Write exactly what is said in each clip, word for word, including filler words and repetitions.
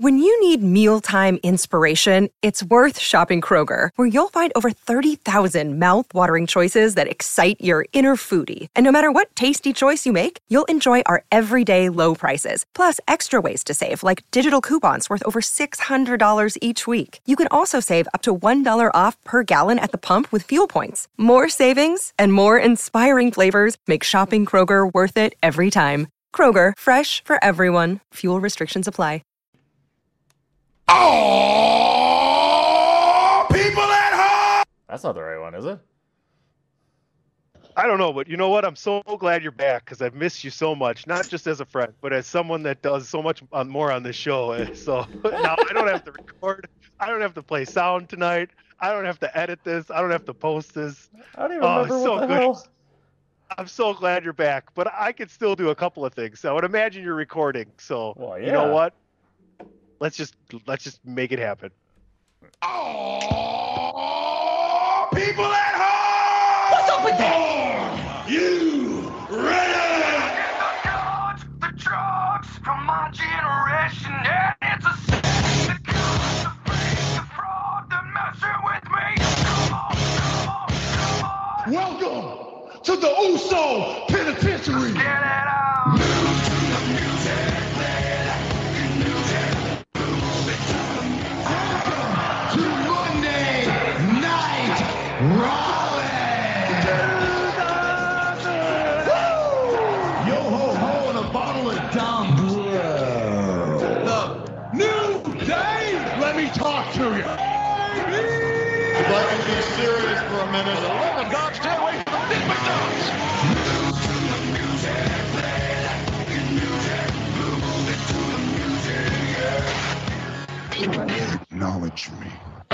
When you need mealtime inspiration, it's worth shopping Kroger, where you'll find over thirty thousand mouth-watering choices that excite your inner foodie. And no matter what tasty choice you make, you'll enjoy our everyday low prices, plus extra ways to save, like digital coupons worth over six hundred dollars each week. You can also save up to one dollar off per gallon at the pump with fuel points. More savings and more inspiring flavors make shopping Kroger worth it every time. Kroger, fresh for everyone. Fuel restrictions apply. Oh, people at home! That's not the right one, is it? I don't know, but you know what? I'm so glad you're back because I've missed you so much, not just as a friend, but as someone that does so much on, more on this show. So now I don't have to record. I don't have to play sound tonight. I don't have to edit this. I don't have to post this. I don't even Oh, remember it's what so the good. hell. I'm so glad you're back, but I could still do a couple of things. So I would imagine you're recording. So Well, you know yeah. what? Let's just let's just make it happen. Oh, people at home! What's up with that? You ready? The drugs, the drugs from my generation, and it's a sin. The guns, the fake, the fraud, the messing with me. Come on, come on, come on. Welcome to the Uso Penitentiary. Get it out. To Monday Night Raleigh. Yo ho ho and a bottle of Dom Bro. The new day. Let me talk to you. I'd like to be serious for a minute. For the love of God, stay away from Dick McDonald's. Acknowledge me.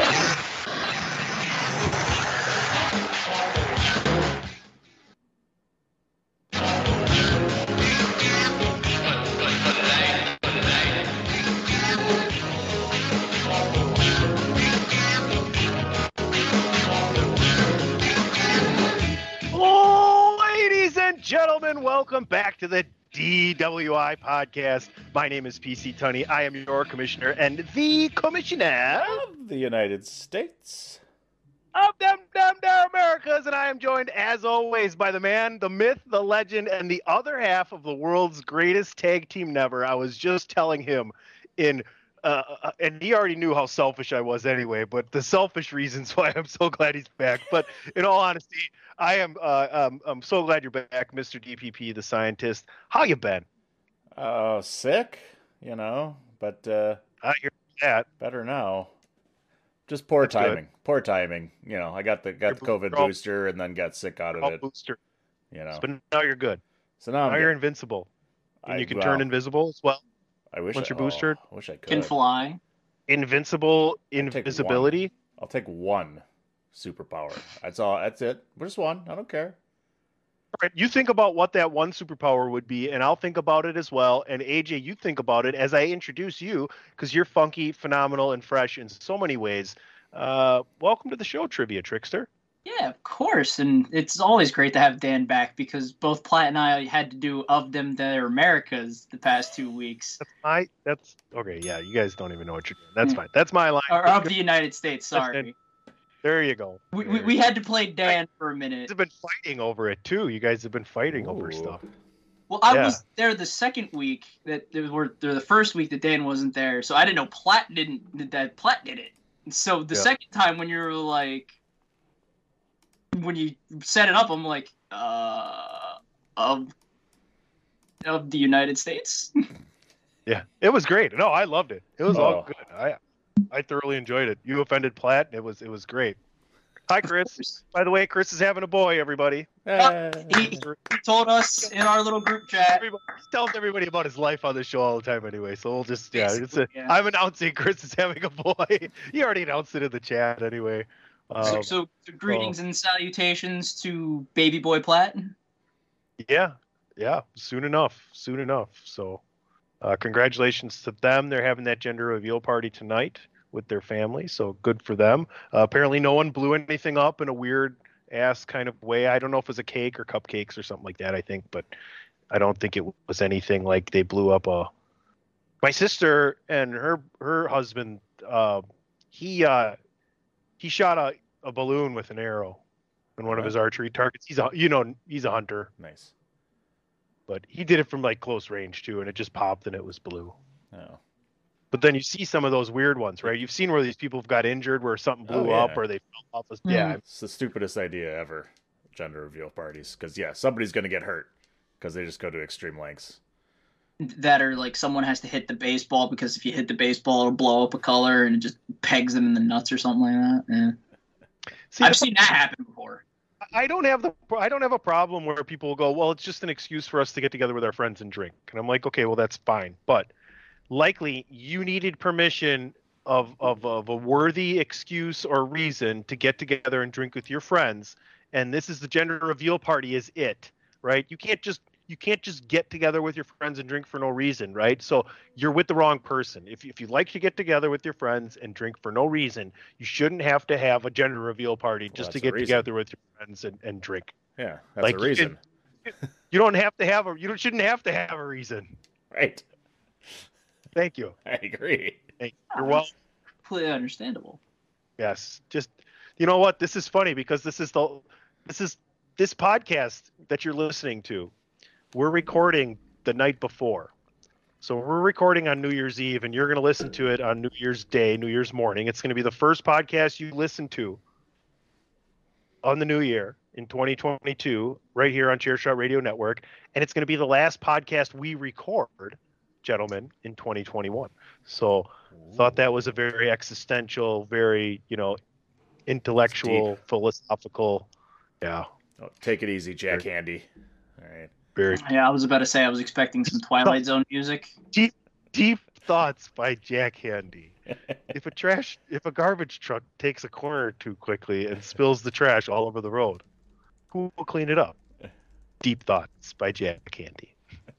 Oh, ladies and gentlemen, welcome back to the D W I podcast. My name is P C Tunney. I am your commissioner and the commissioner Of the United States. of them damn there Americas, and I am joined as always by the man, the myth, the legend, and the other half of the world's greatest tag team never. I was just telling him in uh, uh, and he already knew how selfish I was anyway, but the selfish reasons why I'm so glad he's back. But in all honesty, I am uh, um, I'm so glad you're back, Mister D P P, the scientist. How you been? Uh, sick, you know, but uh, I hear that. better now. Just poor That's good. timing. Poor timing. You know, I got the got the You're COVID all- booster and then got sick out of All it. booster. You know, But now you're good. so now, I'm Now you're good. invincible. And I- you can well, turn invisible as well. I wish once I, you're boosted. Oh, I wish I could. Can fly. Invincible take one. invisibility. I'll take one superpower. That's all. That's it. Just one. I don't care. All right, you think about what that one superpower would be, and I'll think about it as well. And A J, you think about it as I introduce you, because you're funky, phenomenal, and fresh in so many ways. Uh, welcome to the show, Trivia Trickster. Yeah, of course. And it's always great to have Dan back because both Platt and I had to do Of Them Their Americas the past two weeks. That's my. That's okay. Yeah, you guys don't even know what you're doing. That's fine. That's my line. Or of the United States, sorry. There you go. We, we, we had to play Dan for a You minute. guys have been fighting over it too. You guys have been fighting over Ooh. stuff. Well, I Yeah. was there the second week that there were there the first week that Dan wasn't there, so I didn't know Platt didn't that Platt did it. And so the Yeah. second time when you were like when you set it up, I'm like, uh of of the United States? Yeah, it was great. No, I loved it. It was all Oh. good. I I thoroughly enjoyed it. You offended Platt. It was it was great. Hi, Chris. By the way, Chris is having a boy. Everybody. Eh, He, he told us in our little group chat. Everybody he tells everybody about his life on the show all the time. Anyway, so we'll just yeah. It's a, Yeah. I'm announcing Chris is having a boy. He already announced it in the chat anyway. Um, So, so greetings and salutations to baby boy Platt. Yeah, yeah. Soon enough. Soon enough. So, uh, congratulations to them. They're having that gender reveal party tonight with their family. So good for them. Uh, apparently, no one blew anything up in a weird ass kind of way. I don't know if it was a cake or cupcakes or something like that. I think, but I don't think it was anything like they blew up a My sister and her her husband, uh, he uh, he shot a, a balloon with an arrow in one of his archery targets. He's a you know he's a hunter. Nice. But he did it from like close range too, and it just popped and it was blue. Oh. But then you see some of those weird ones, right? You've seen where these people got injured, where something blew Oh, yeah. up, or they fell off. A, yeah, It's the stupidest idea ever. Gender reveal parties, because yeah, somebody's gonna get hurt because they just go to extreme lengths. That or like someone has to hit the baseball because if you hit the baseball, it'll blow up a color and it just pegs them in the nuts or something like that. Yeah. See, I've the- seen that happen before. I don't have the I don't have a problem where people go, well, it's just an excuse for us to get together with our friends and drink. And I'm like, okay, well, that's fine. But likely you needed permission of of, of a worthy excuse or reason to get together and drink with your friends. And this is the gender reveal party is it, right? You can't just you can't just get together with your friends and drink for no reason, right? So you're with the wrong person. If if you like to get together with your friends and drink for no reason, you shouldn't have to have a gender reveal party just that's to a get reason. together with your friends and, and drink. Yeah, that's Like, a you reason. You don't have to have a you don't, shouldn't have to have a reason. Right. Thank you. I agree. Thank you. You're welcome. Completely understandable. Yes. Just you know what? This is funny because this is the this is this podcast that you're listening to. We're recording the night before. So we're recording on New Year's Eve and you're going to listen to it on New Year's Day, New Year's morning. It's going to be the first podcast you listen to on the new year in twenty twenty-two right here on Chairshot Radio Network. And it's going to be the last podcast we record, gentlemen, in twenty twenty-one. So thought that was a very existential, very, you know, intellectual, philosophical. Yeah. Oh, take it easy, Jack Handy. All right. Very Yeah, I was about to say I was expecting some Twilight Zone music. deep, deep thoughts by Jack Handy. If a trash, if a garbage truck takes a corner too quickly and spills the trash all over the road, who will clean it up? Deep thoughts by Jack Handy.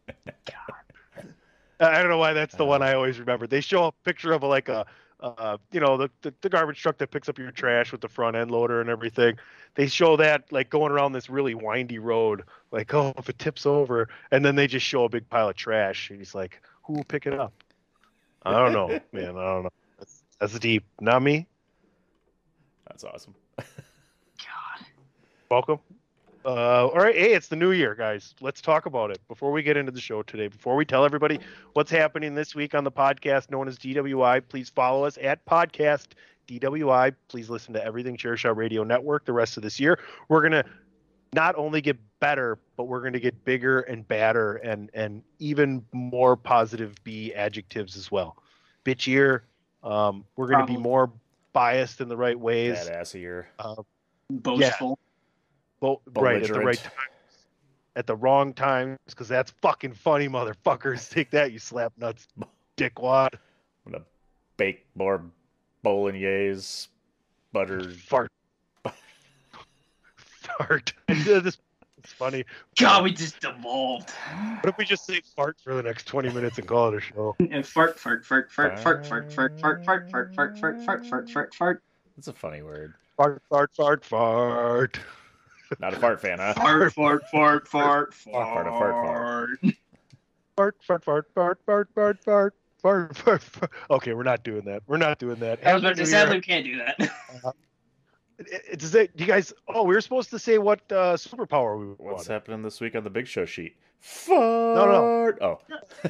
I don't know why that's the one I always remember. They show a picture of a, like a, uh, you know, the, the the garbage truck that picks up your trash with the front end loader and everything. They show that like going around this really windy road, like, oh, if it tips over, and then they just show a big pile of trash, and he's like, who will pick it up? I don't know, man. I don't know. That's, that's deep. Not me. That's awesome. God. Welcome. Uh, all right. Hey, it's the new year, guys. Let's talk about it before we get into the show today. Before we tell everybody what's happening this week on the podcast known as D W I, please follow us at podcast D W I. Please listen to everything Chairshot Radio Network the rest of this year. We're going to not only get better, but we're going to get bigger and badder and, and even more positive B adjectives as well. Bitchier. Um, we're going to be Probably. more biased in the right ways. Badassier. Uh, Boastful. Bo- right at the right Belligerent. time, at the wrong times, because that's fucking funny, motherfuckers. Take that, you slap nuts, dickwad. I'm gonna bake more bolognese, butter. Fart. Fart. This it's funny. God, we just devolved. What if we just say fart for the next twenty minutes and call it a show? And fart, fart, fart, fart, fart, fart, fart, fart, fart, fart, fart, fart, fart, fart, fart, fart. That's a funny word. Fart, fart, fart, fart. Not a fart fan, huh? Fart, fart, fart, fart, Fart, fart, fart, Fart, fart, fart, fart, fart, fart, fart. Fart, fart, fart. Okay, we're not doing that. We're not doing that. I was about Happy to say, New Year. sadly, we can't do that. It- it- Does it, you guys? Oh, we were supposed to say what uh, superpower we What's wanted. happening this week on the Big Show sheet? Fart. no. Oh,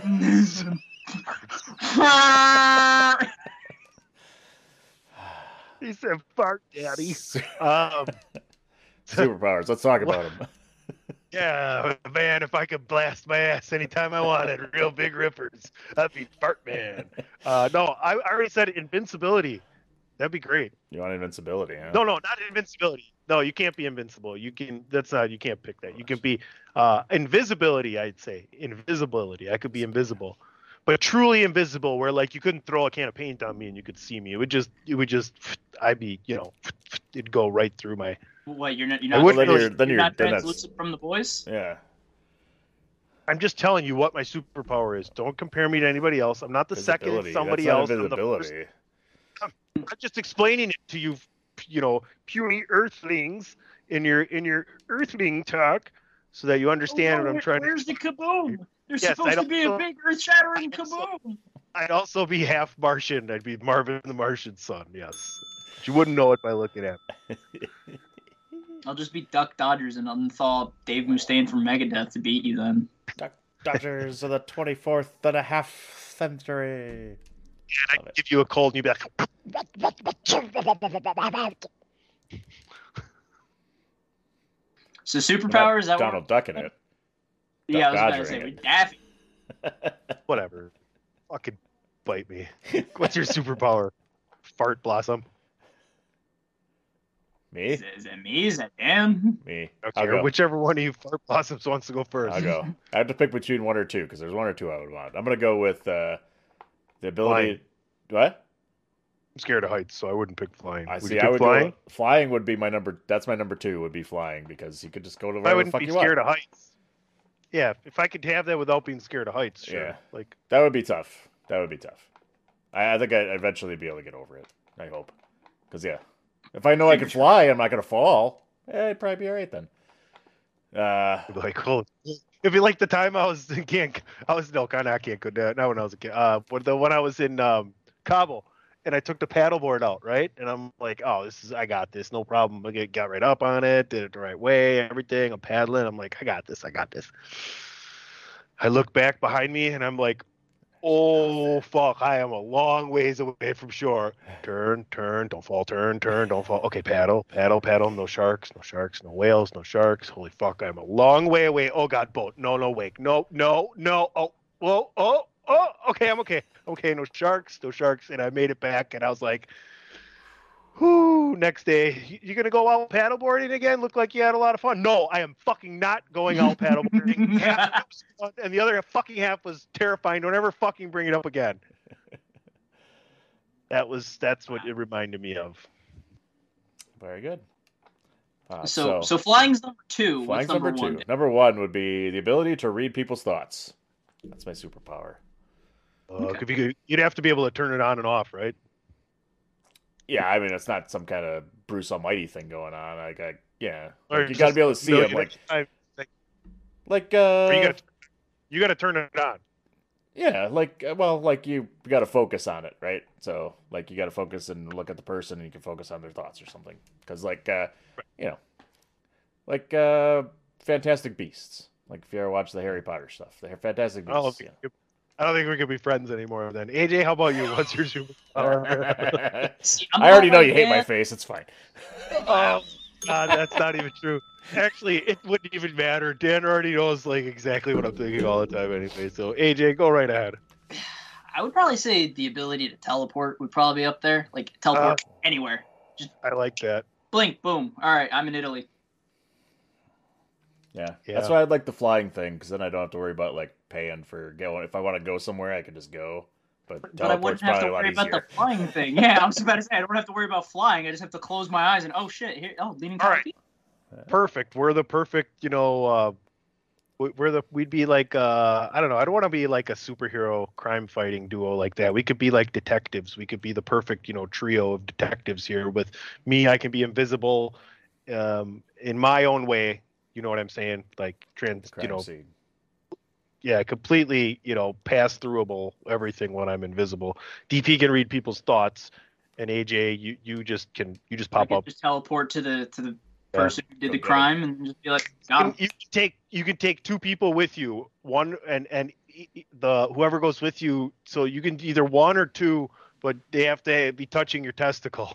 He said, "Fart, daddy." Um, superpowers. Let's talk about them. yeah, man. If I could blast my ass anytime I wanted, real big rippers, that'd be Fart Man. Uh, no, I, I already said invincibility. That'd be great. You want invincibility, huh? No, no, not invincibility. No, you can't be invincible. You can. That's not. You can't pick that. You can be uh, invisibility. I'd say invisibility. I could be invisible, but truly invisible, where like you couldn't throw a can of paint on me and you could see me. It would just. It would just. I'd be. You know. It'd go right through my. What, you're not, you're I not, wouldn't then really- you're, then you're you're, not then that's, translucent from the boys? yeah. I'm just telling you what my superpower is. Don't compare me to anybody else. I'm not the second. Visibility. It's somebody That's not else. I'm the first. invisibility. I'm just explaining it to you, you know, puny earthlings in your in your earthling talk, so that you understand Oh, what I'm where- trying to. Where's the kaboom? There's Yes, I supposed to don't be know. a big earth-shattering kaboom. I'd also be half Martian. I'd be Marvin the Martian's son. Yes, but you wouldn't know it by looking at me. I'll just be Duck Dodgers and unthaw Dave Mustaine from Megadeth to beat you then. Duck Dodgers of the twenty-fourth and a half century. And I'd give you a cold and you'd be like, So superpower, is that Donald what? Duck in it. Yeah, I was Duck about to Dodger say, in we it. Daffy. whatever. Fucking bite me. What's your superpower? Fart blossom. Me? Is, it- is it me? Is that Dan? Me. Okay, I'll or go. whichever one of you fart blossoms wants to go first. I'll go. I have to pick between one or two because there's one or two I would want. I'm gonna go with uh, the ability. What? I'm scared of heights, so I wouldn't pick flying. I Would see. you I pick would flying? go. Flying would be my number. That's my number two. Would be flying because you could just go to I wherever the wouldn't fuck be you scared want. of heights. Yeah, if I could have that without being scared of heights, sure. Yeah. Like, That would be tough. That would be tough. I, I think I'd eventually be able to get over it. I hope. Because yeah, if I know I can fly, I'm not gonna fall. Eh, I'd probably be all right then. Uh, like, oh, it'd be like the time I was in Cancun. I was no, kind of I can't go down. Not when I was a kid. Uh, but the when I was in um, Cabo, and I took the paddleboard out, right? And I'm like, oh, this is I got this, no problem. I get, got right up on it, did it the right way, everything. I'm paddling. I'm like, I got this, I got this. I look back behind me, and I'm like, oh fuck, I am a long ways away from shore. Turn, turn, don't fall, turn, turn, don't fall. Okay, paddle, paddle, paddle. No sharks, no sharks, no whales, no sharks. Holy fuck, I'm a long way away. Oh god, boat. No, no, wake. No, no, no. Oh, whoa, oh, oh, okay, I'm okay. Okay, no sharks, no sharks. And I made it back, and I was like, whoo, next day, you, you gonna go out paddleboarding again? Look like you had a lot of fun. No, I am fucking not going out paddleboarding. Half of it was fun, and the other fucking half was terrifying. Don't ever fucking bring it up again. That was that's what it reminded me of. very good. Uh, So, so flying's number two. flying's What's number, number one? two. Number one would be the ability to read people's thoughts. That's my superpower. Uh, if you could, you'd have to be able to turn it on and off, right? Yeah, I mean it's not some kind of Bruce Almighty thing going on. Like, I, yeah, Or like, you got to just be able to see a him. million Like, times. like Or uh, you got you got to turn it on. yeah, like uh, well, like you got to focus on it, right? So like you got to focus and look at the person, and you can focus on their thoughts or something. Because like uh, you know, like uh, Fantastic Beasts. Like if you ever watch the Harry Potter stuff, the Fantastic I don't, Beasts. think, I don't think we could be friends anymore. Then A J, how about you? What's your superpower? See, I'm I already not know like you hate my that. face. It's fine. Oh, God, that's not even true. Actually, it wouldn't even matter. Dan already knows like exactly what I'm thinking all the time anyway. So A J, go right ahead. I would probably say the ability to teleport would probably be up there. Like teleport Uh, anywhere. I like that. Blink, boom. All right, I'm in Italy. Yeah. Yeah. That's why I'd like the flying thing, because then I don't have to worry about like paying for going. If I want to go somewhere, I can just go. But, But I wouldn't teleport's have to probably a lot worry about easier. the flying thing. Yeah, I was about to say I don't have to worry about flying. I just have to close my eyes and oh shit, here oh leaning All tower right. P. Perfect. We're the perfect, you know, uh, we- we're the, we'd be like, uh, I don't know. I don't want to be like a superhero crime fighting duo like that. We could be like detectives. We could be the perfect, you know, trio of detectives here with me. I can be invisible, um, in my own way. You know what I'm saying? Like trans, Crime you know, scene. yeah, completely, you know, pass throughable everything when I'm invisible. D P can read people's thoughts, and A J, you, you just can, you just I pop could up. just teleport to the to the Yeah. person who did the Go get crime and just be like, got him. You, you can take you can take two people with you, one and and e- e- the whoever goes with you. So you can either one or two, but they have to be touching your testicle.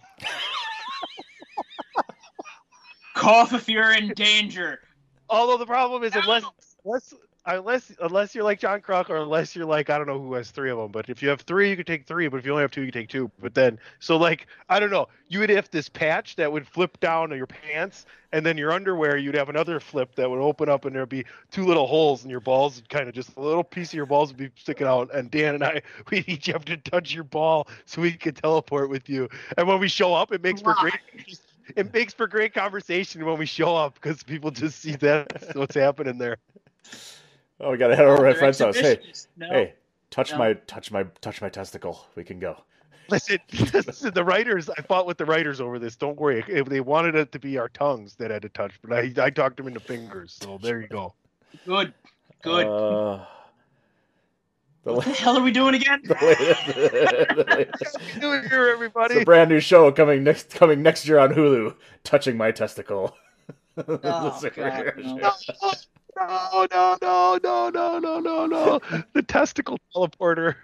Cough if you're in danger. Although the problem is unless unless unless unless you're like John Kruk or unless you're like I don't know who has three of them. But if you have three, you can take three. But if you only have two, you can take two. But then so like I don't know, you would have this patch that would flip down to your pants, and then your underwear you'd have another flip that would open up, and there'd be two little holes, and your balls would kind of just a little piece of your balls would be sticking out. And Dan and I we'd each have to touch your ball so we could teleport with you. And when we show up, it makes for great. It makes for great conversation when we show up because people just see that what's happening there. Oh, we gotta head over to my They're friend's house. Hey, exhibitionists. No. hey, touch No. my touch my touch my testicle. We can go. Listen, listen, the writers. I fought with the writers over this. Don't worry. If they wanted it to be our tongues that had to touch, but I, I talked them into fingers. So there you go. Good. Good. Uh, The, What the hell are we doing again? the latest, the latest. What are we doing here, everybody? It's a brand new show coming next coming next year on Hulu. Touching My Testicle. Oh, The God, superhero no. show. No, no, no, no, no, no, no, no. The testicle teleporter.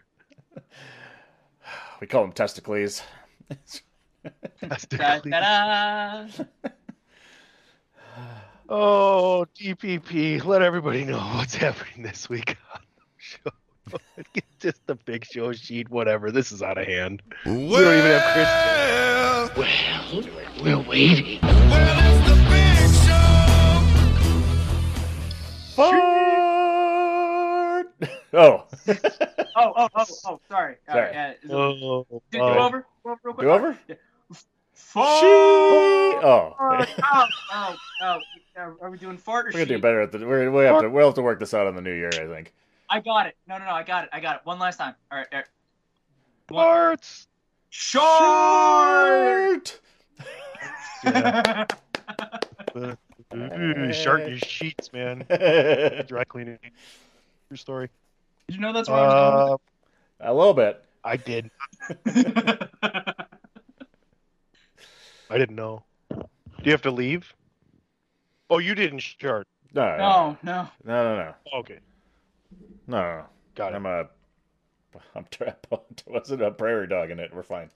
We call him Testicles. Da, da, da. Oh, D P P, let everybody know what's happening this week on the show. Get just the big show sheet, whatever. This is out of hand. Well, We don't even have Christian. Well, we're waiting. well, it's the big show. Fart! Oh. Oh, oh, oh, oh, sorry. All Sorry. right, uh, is it- Oh, do, do uh, over. Go over real quick. Do over? Yeah. She. Oh. Oh, We're oh, oh, oh. Are, are we doing fart or gonna do sheep? better at the. We're, we have to. We'll have to work this out on the new year, I think. I got it. No, no, no. I got it. I got it. One last time. All right. All right. One. Farts. Short. Yeah. Ooh, shark your sheets, man. A Dry cleaning. True story. Did you know that's where I Uh, little bit. I did. was going? I didn't know. Do you have to leave? Oh, you didn't shart. No. no, no. No. No. No. Okay, No. No. got it. I'm a. I'm. Tra- wasn't a prairie dog in it. We're fine.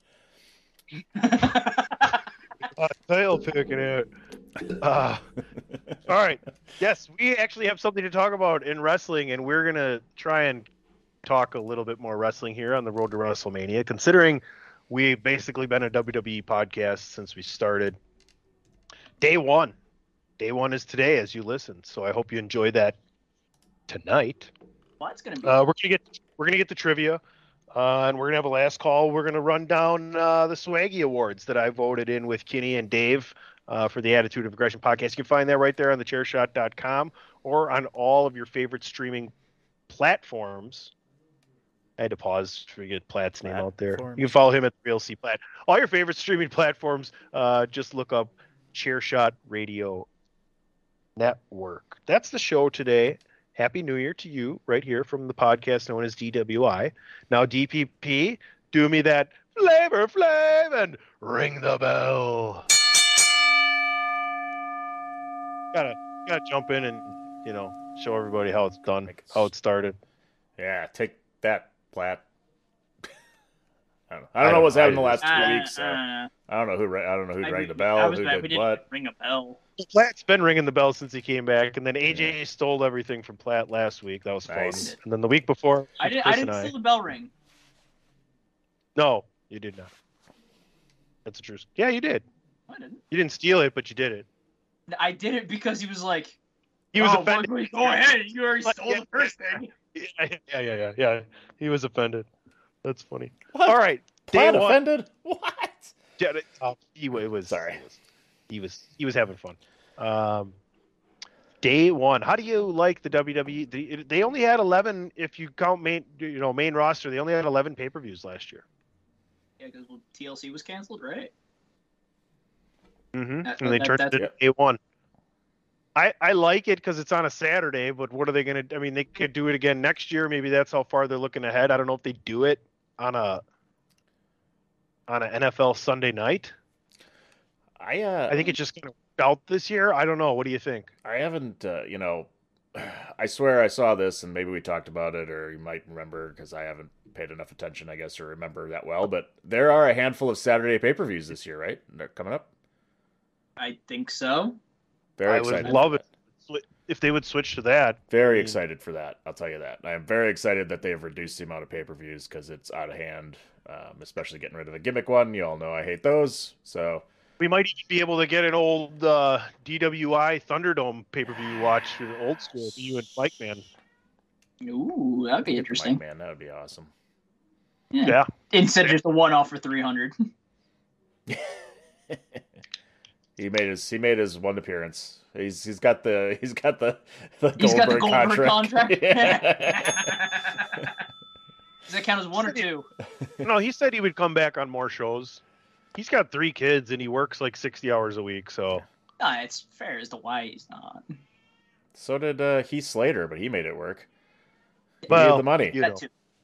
Uh, tail picking it. Uh, all right. Yes, we actually have something to talk about in wrestling, and we're gonna try and talk a little bit more wrestling here on the road to WrestleMania. Considering we've basically been a W W E podcast since we started. Day one. Day one is today as you listen. So I hope you enjoy that tonight. Well, it's gonna be. Uh, we're gonna get we're gonna get the trivia, uh, and we're gonna have a last call. We're gonna run down uh, the Swaggy Awards that I voted in with Kenny and Dave uh, for the Attitude of Aggression podcast. You can find that right there on the chair shot dot com or on all of your favorite streaming platforms. I had to pause to get Platt's name out there. Platforms. You can follow him at the Real C Platt. All your favorite streaming platforms. Uh, just look up Chairshot Radio Network. That's the show today. Happy New Year to you right here from the podcast known as D W I. Now, D P P, do me that Flavor Flav and ring the bell. Gotta, gotta jump in and, you know, show everybody how it's done, Make it how it started. Yeah. Take that, Platt. I don't know. I don't know what's happened the last two Uh, weeks. So uh, I don't know who. ra- I don't know who I- rang the I bell. was Who bad. We did didn't what? ring a bell. Platt's been ringing the bell since he came back, and then A J stole everything from Platt last week. That was fun. Nice. And then the week before, I didn't. Chris I didn't and steal the bell ring. No, you did not. That's the truth. Yeah, you did. I didn't. You didn't steal it, but you did it. I did it because he was like, He was oh, offended. Go go ahead. You already Like, stole yeah, the first thing. Yeah, yeah, yeah, yeah, yeah. He was offended. That's funny. What? All right, day Platt one. offended? What? Yeah, uh, he wa- was Sorry. He was, he was he was having fun. Um, day one. How do you like the W W E? They, they only had eleven. If you count main, you know, main roster, they only had eleven pay per views last year. Yeah, because well, T L C was canceled, right? Mm-hmm. That- and they that- turned that's- it into day one. I, I like it because it's on a Saturday, but what are they going to? I mean, they could do it again next year. Maybe that's how far they're looking ahead. I don't know if they do it on a on an N F L Sunday night. I uh, I think it's just going to work out this year. I don't know. What do you think? I haven't, uh, you know, I swear I saw this and maybe we talked about it or you might remember because I haven't paid enough attention, I guess, to remember that well. But there are a handful of Saturday pay-per-views this year, right? They're coming up. I think so. Very I excited. would for love that. it if they would switch to that. Very I mean- excited for that. I'll tell you that. I am very excited that they have reduced the amount of pay-per-views because it's out of hand, um, especially getting rid of the gimmick one. You all know I hate those. So We might even be able to get an old uh, D W I Thunderdome pay per view watch for the old school. You and Mike Man. Ooh, that'd be interesting. man, that would be awesome. Yeah. Yeah. Instead of just a one-off for three hundred. He made his he made his one appearance. He's he's got the he's got the, the He's got the Goldberg Goldberg contract. contract. Does that count as one or two? No, he said he would come back on more shows. He's got three kids and he works like sixty hours a week. So Nah, it's fair as to why he's not. So did uh, Heath Slater, but he made it work. He well, had the money. you That know, too.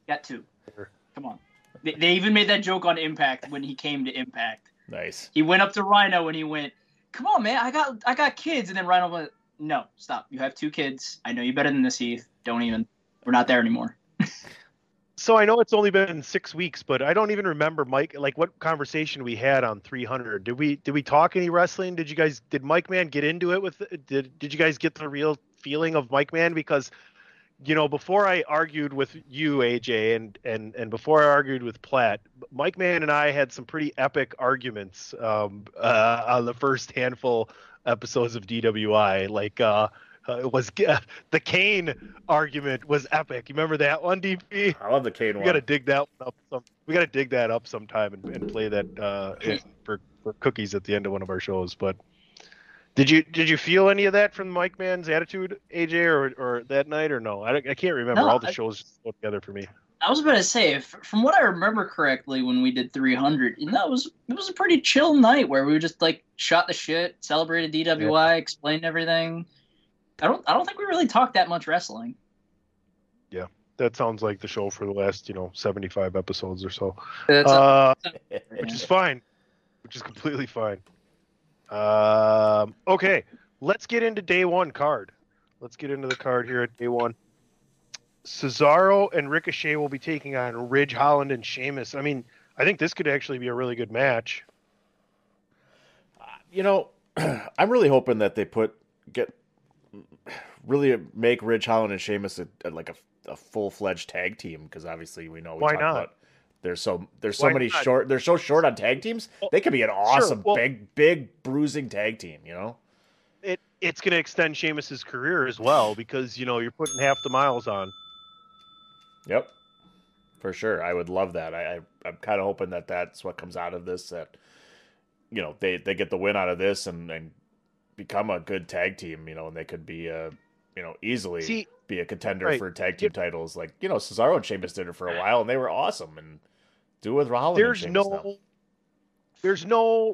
Got two. Come on. They, they even made that joke on Impact when he came to Impact. Nice. He went up to Rhino and he went, "Come on, man, I got I got kids." And then Rhino went, "No, stop. You have two kids. I know you better than this, Heath. Don't even. We're not there anymore." So I know it's only been six weeks, but I don't even remember Mike. Like what conversation we had on three hundred. Did we did we talk any wrestling? Did you guys did Mike Man get into it with? Did did you guys get the real feeling of Mike Man? Because you know, before I argued with you, A J, and and and before I argued with Platt, Mike Man and I had some pretty epic arguments um, uh, on the first handful episodes of D W I. Like. Uh, Uh, it was uh, the Kane argument was epic. You remember that one, D P? I love the Kane We one. got to dig that one up. Some, we got to dig that up sometime and, and play that uh, for, for cookies at the end of one of our shows. But did you did you feel any of that from Mike Man's attitude, A J, or or that night, or no? I, I can't remember. No, All the I- shows just go together for me. I was about to say, if, from what I remember correctly, when we did three hundred, you know, it was it was a pretty chill night where we just like shot the shit, celebrated D W I, explained everything. I don't I don't think we really talked that much wrestling. Yeah, that sounds like the show for the last you know seventy-five episodes or so. That's Uh, yeah. which is fine, which is completely fine. Um, okay, let's get into day one card. Let's get into the card here at day one. Cesaro and Ricochet will be taking on Ridge Holland and Sheamus. I mean, I think this could actually be a really good match. You know, I'm really hoping that they put get really make Ridge Holland and Sheamus a, a, like a, a full fledged tag team because obviously we know we Why talk not? about there's so there's so Why many not? short they're so short on tag teams. They could be an awesome well- big big bruising tag team. You know. It it's going to extend Sheamus's career as well because you know you're putting half the miles on. Yep, for sure. I would love that. I, I I'm kind of hoping that that's what comes out of this. That you know they, they get the win out of this and, and become a good tag team. You know, and they could be a you know easily See, be a contender right. for tag team titles. Like you know Cesaro and Sheamus did it for a while and they were awesome. And do it with Holland. There's and Sheamus no, now. there's no,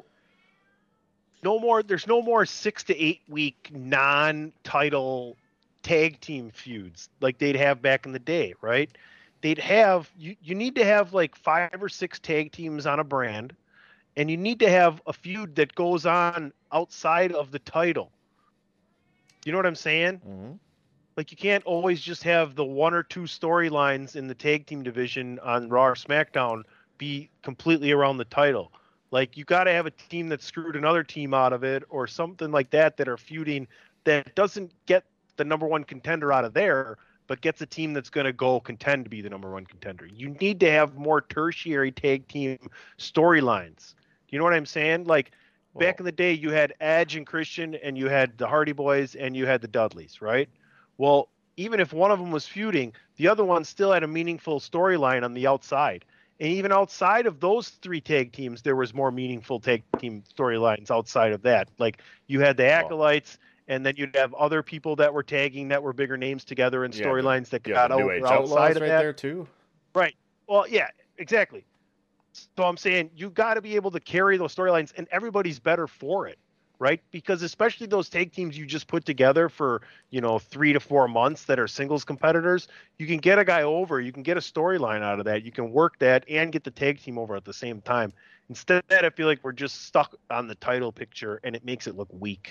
no more. There's no more six to eight week non-title tag team feuds like they'd have back in the day, right? They'd have you. You need to have like five or six tag teams on a brand, and you need to have a feud that goes on outside of the title. You know what I'm saying? Mm-hmm. Like you can't always just have the one or two storylines in the tag team division on Raw or SmackDown be completely around the title. Like you got to have a team that screwed another team out of it or something like that that are feuding that doesn't get the number one contender out of there, but gets a team that's going to go contend to be the number one contender. You need to have more tertiary tag team storylines. You know what I'm saying? Like back in the day, you had Edge and Christian and you had the Hardy Boys and you had the Dudleys, right? Well, even if one of them was feuding, the other one still had a meaningful storyline on the outside. And even outside of those three tag teams, there was more meaningful tag team storylines outside of that. Like you had the Acolytes, and then you'd have other people that were tagging that were bigger names together in Yeah, storylines that Yeah, got the New over Age outside Outlaws of right that. there too. Right. Well, yeah, exactly. So I'm saying you got to be able to carry those storylines, and everybody's better for it, right? Because especially those tag teams you just put together for, you know, three to four months that are singles competitors, you can get a guy over, you can get a storyline out of that, you can work that and get the tag team over at the same time. Instead, I feel like we're just stuck on the title picture, and it makes it look weak.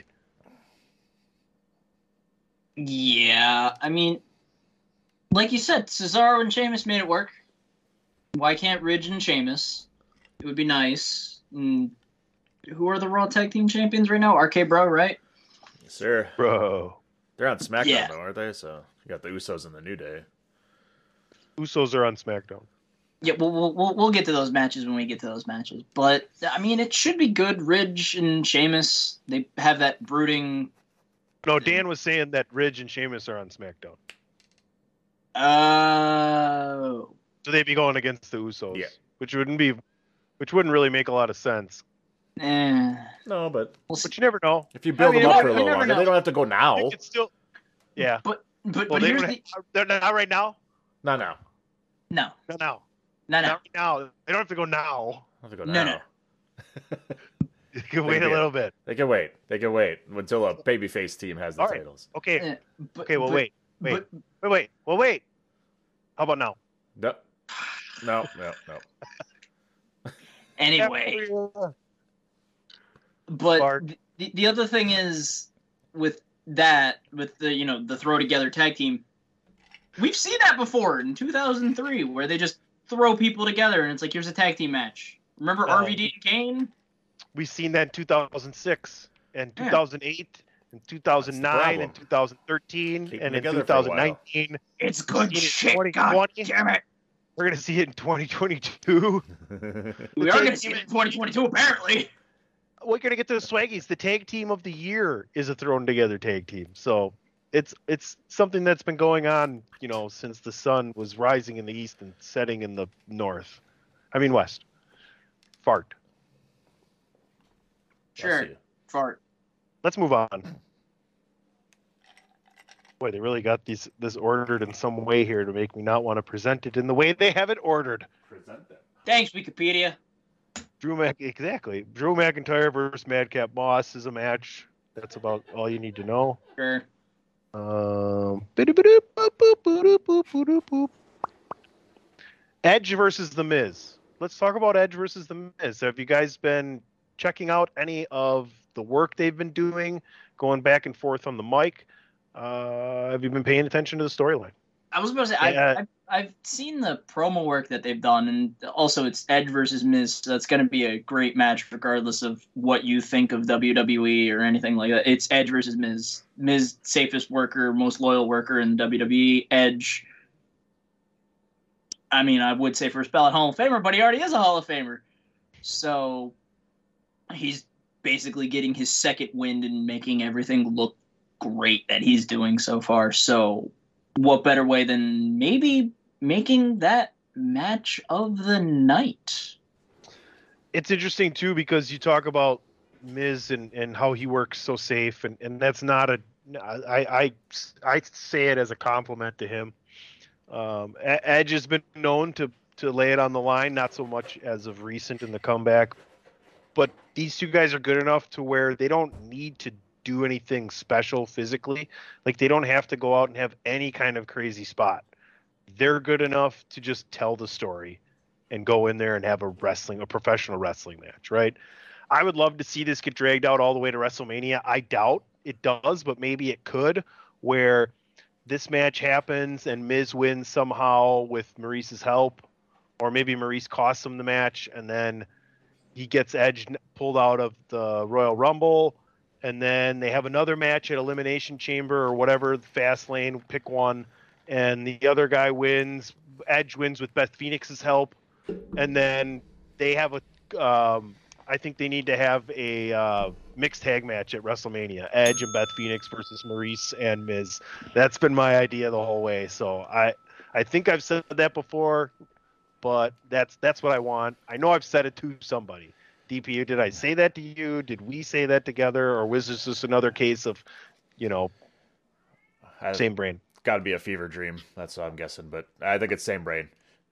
Yeah, I mean, like you said, Cesaro and Sheamus made it work. Why can't Ridge and Sheamus? It would be nice. And who are the Raw Tag Team Champions right now? R K Bro, right? Yes, sir. Bro. They're on SmackDown Yeah. though, aren't they? So you got the Usos in the New Day. Usos are on SmackDown. Yeah, we'll, we'll we'll we'll get to those matches when we get to those matches. But I mean, it should be good. Ridge and Sheamus, they have that brooding. No, Dan was saying that Ridge and Sheamus are on SmackDown. Oh. So they'd be going against the Usos. Yeah. Which wouldn't be which wouldn't really make a lot of sense. Eh. No, but We'll see. But you never know. if you build I mean, them you up never- for a you little never longer, know. they don't have to go now. They could still Yeah. But but Well, but they here's don't the have- they're not right now. Not now. no No, no. no no Not right now. They don't have to go now. They have to go No, now. You can wait They a do. little bit. They can wait. They can wait until a babyface team has the All right. titles. Okay. Eh, but- Okay, well but- wait. Wait. but- Wait, wait. Well wait. How about now? No, No, no, no. Anyway, but the, the other thing is with that, with the, you know, the throw together tag team, we've seen that before in two thousand three where they just throw people together and it's like, here's a tag team match. Remember Oh. R V D and Kane? We've seen that in two thousand six and Yeah. two thousand eight and two thousand nine and two thousand thirteen Keep and them in together for a two thousand nineteen. It's good We've seen it in shit, twenty god twenty. damn it. We're going to see it in twenty twenty-two. We are going to see it in twenty twenty-two, apparently. We're going to get to the Swaggies. The tag team of the year is a thrown together tag team. So it's it's something that's been going on, you know, since the sun was rising in the east and setting in the north. I mean, west. Fart. Sure. Fart. Let's move on. Boy, they really got these this ordered in some way here to make me not want to present it in the way they have it ordered. Present them. Thanks, Wikipedia. Drew Mac exactly. Drew McIntyre versus Madcap Moss is a match. That's about all you need to know. Sure. Um, Edge versus The Miz. Let's talk about Edge versus The Miz. Have you guys been checking out any of the work they've been doing, going back and forth on the mic? Uh, have you been paying attention to the storyline? I was about to say, Yeah. I've, I've, I've seen the promo work that they've done, and also it's Edge versus Miz, so that's going to be a great match regardless of what you think of W W E or anything like that. It's Edge versus Miz. Miz, safest worker, most loyal worker in W W E. Edge, I mean, I would say first ballot Hall of Famer, but he already is a Hall of Famer. So he's basically getting his second wind and making everything look great that he's doing so far. So what better way than maybe making that match of the night? It's interesting too because you talk about Miz and, and how he works so safe, and, and that's not a I, I I say it as a compliment to him. Um, Edge has been known to to lay it on the line, not so much as of recent in the comeback, but these two guys are good enough to where they don't need to do anything special physically. Like they don't have to go out and have any kind of crazy spot. They're good enough to just tell the story and go in there and have a wrestling, a professional wrestling match, right? I would love to see this get dragged out all the way to WrestleMania. I doubt it does, but maybe it could, where this match happens and Miz wins somehow with Maurice's help, or maybe Maurice costs him the match and then he gets Edge pulled out of the Royal Rumble, and then they have another match at Elimination Chamber or whatever, Fast Lane, pick one, and the other guy wins. Edge wins with Beth Phoenix's help, and then they have a. Um, I think they need to have a uh, mixed tag match at WrestleMania: Edge and Beth Phoenix versus Maurice and Miz. That's been my idea the whole way. So I, I think I've said that before, but that's that's what I want. I know I've said it to somebody. D P U, did I say that to you? Did we say that together? Or was this just another case of, you know, I, same brain? Got to be a fever dream. That's what I'm guessing, but I think it's same brain.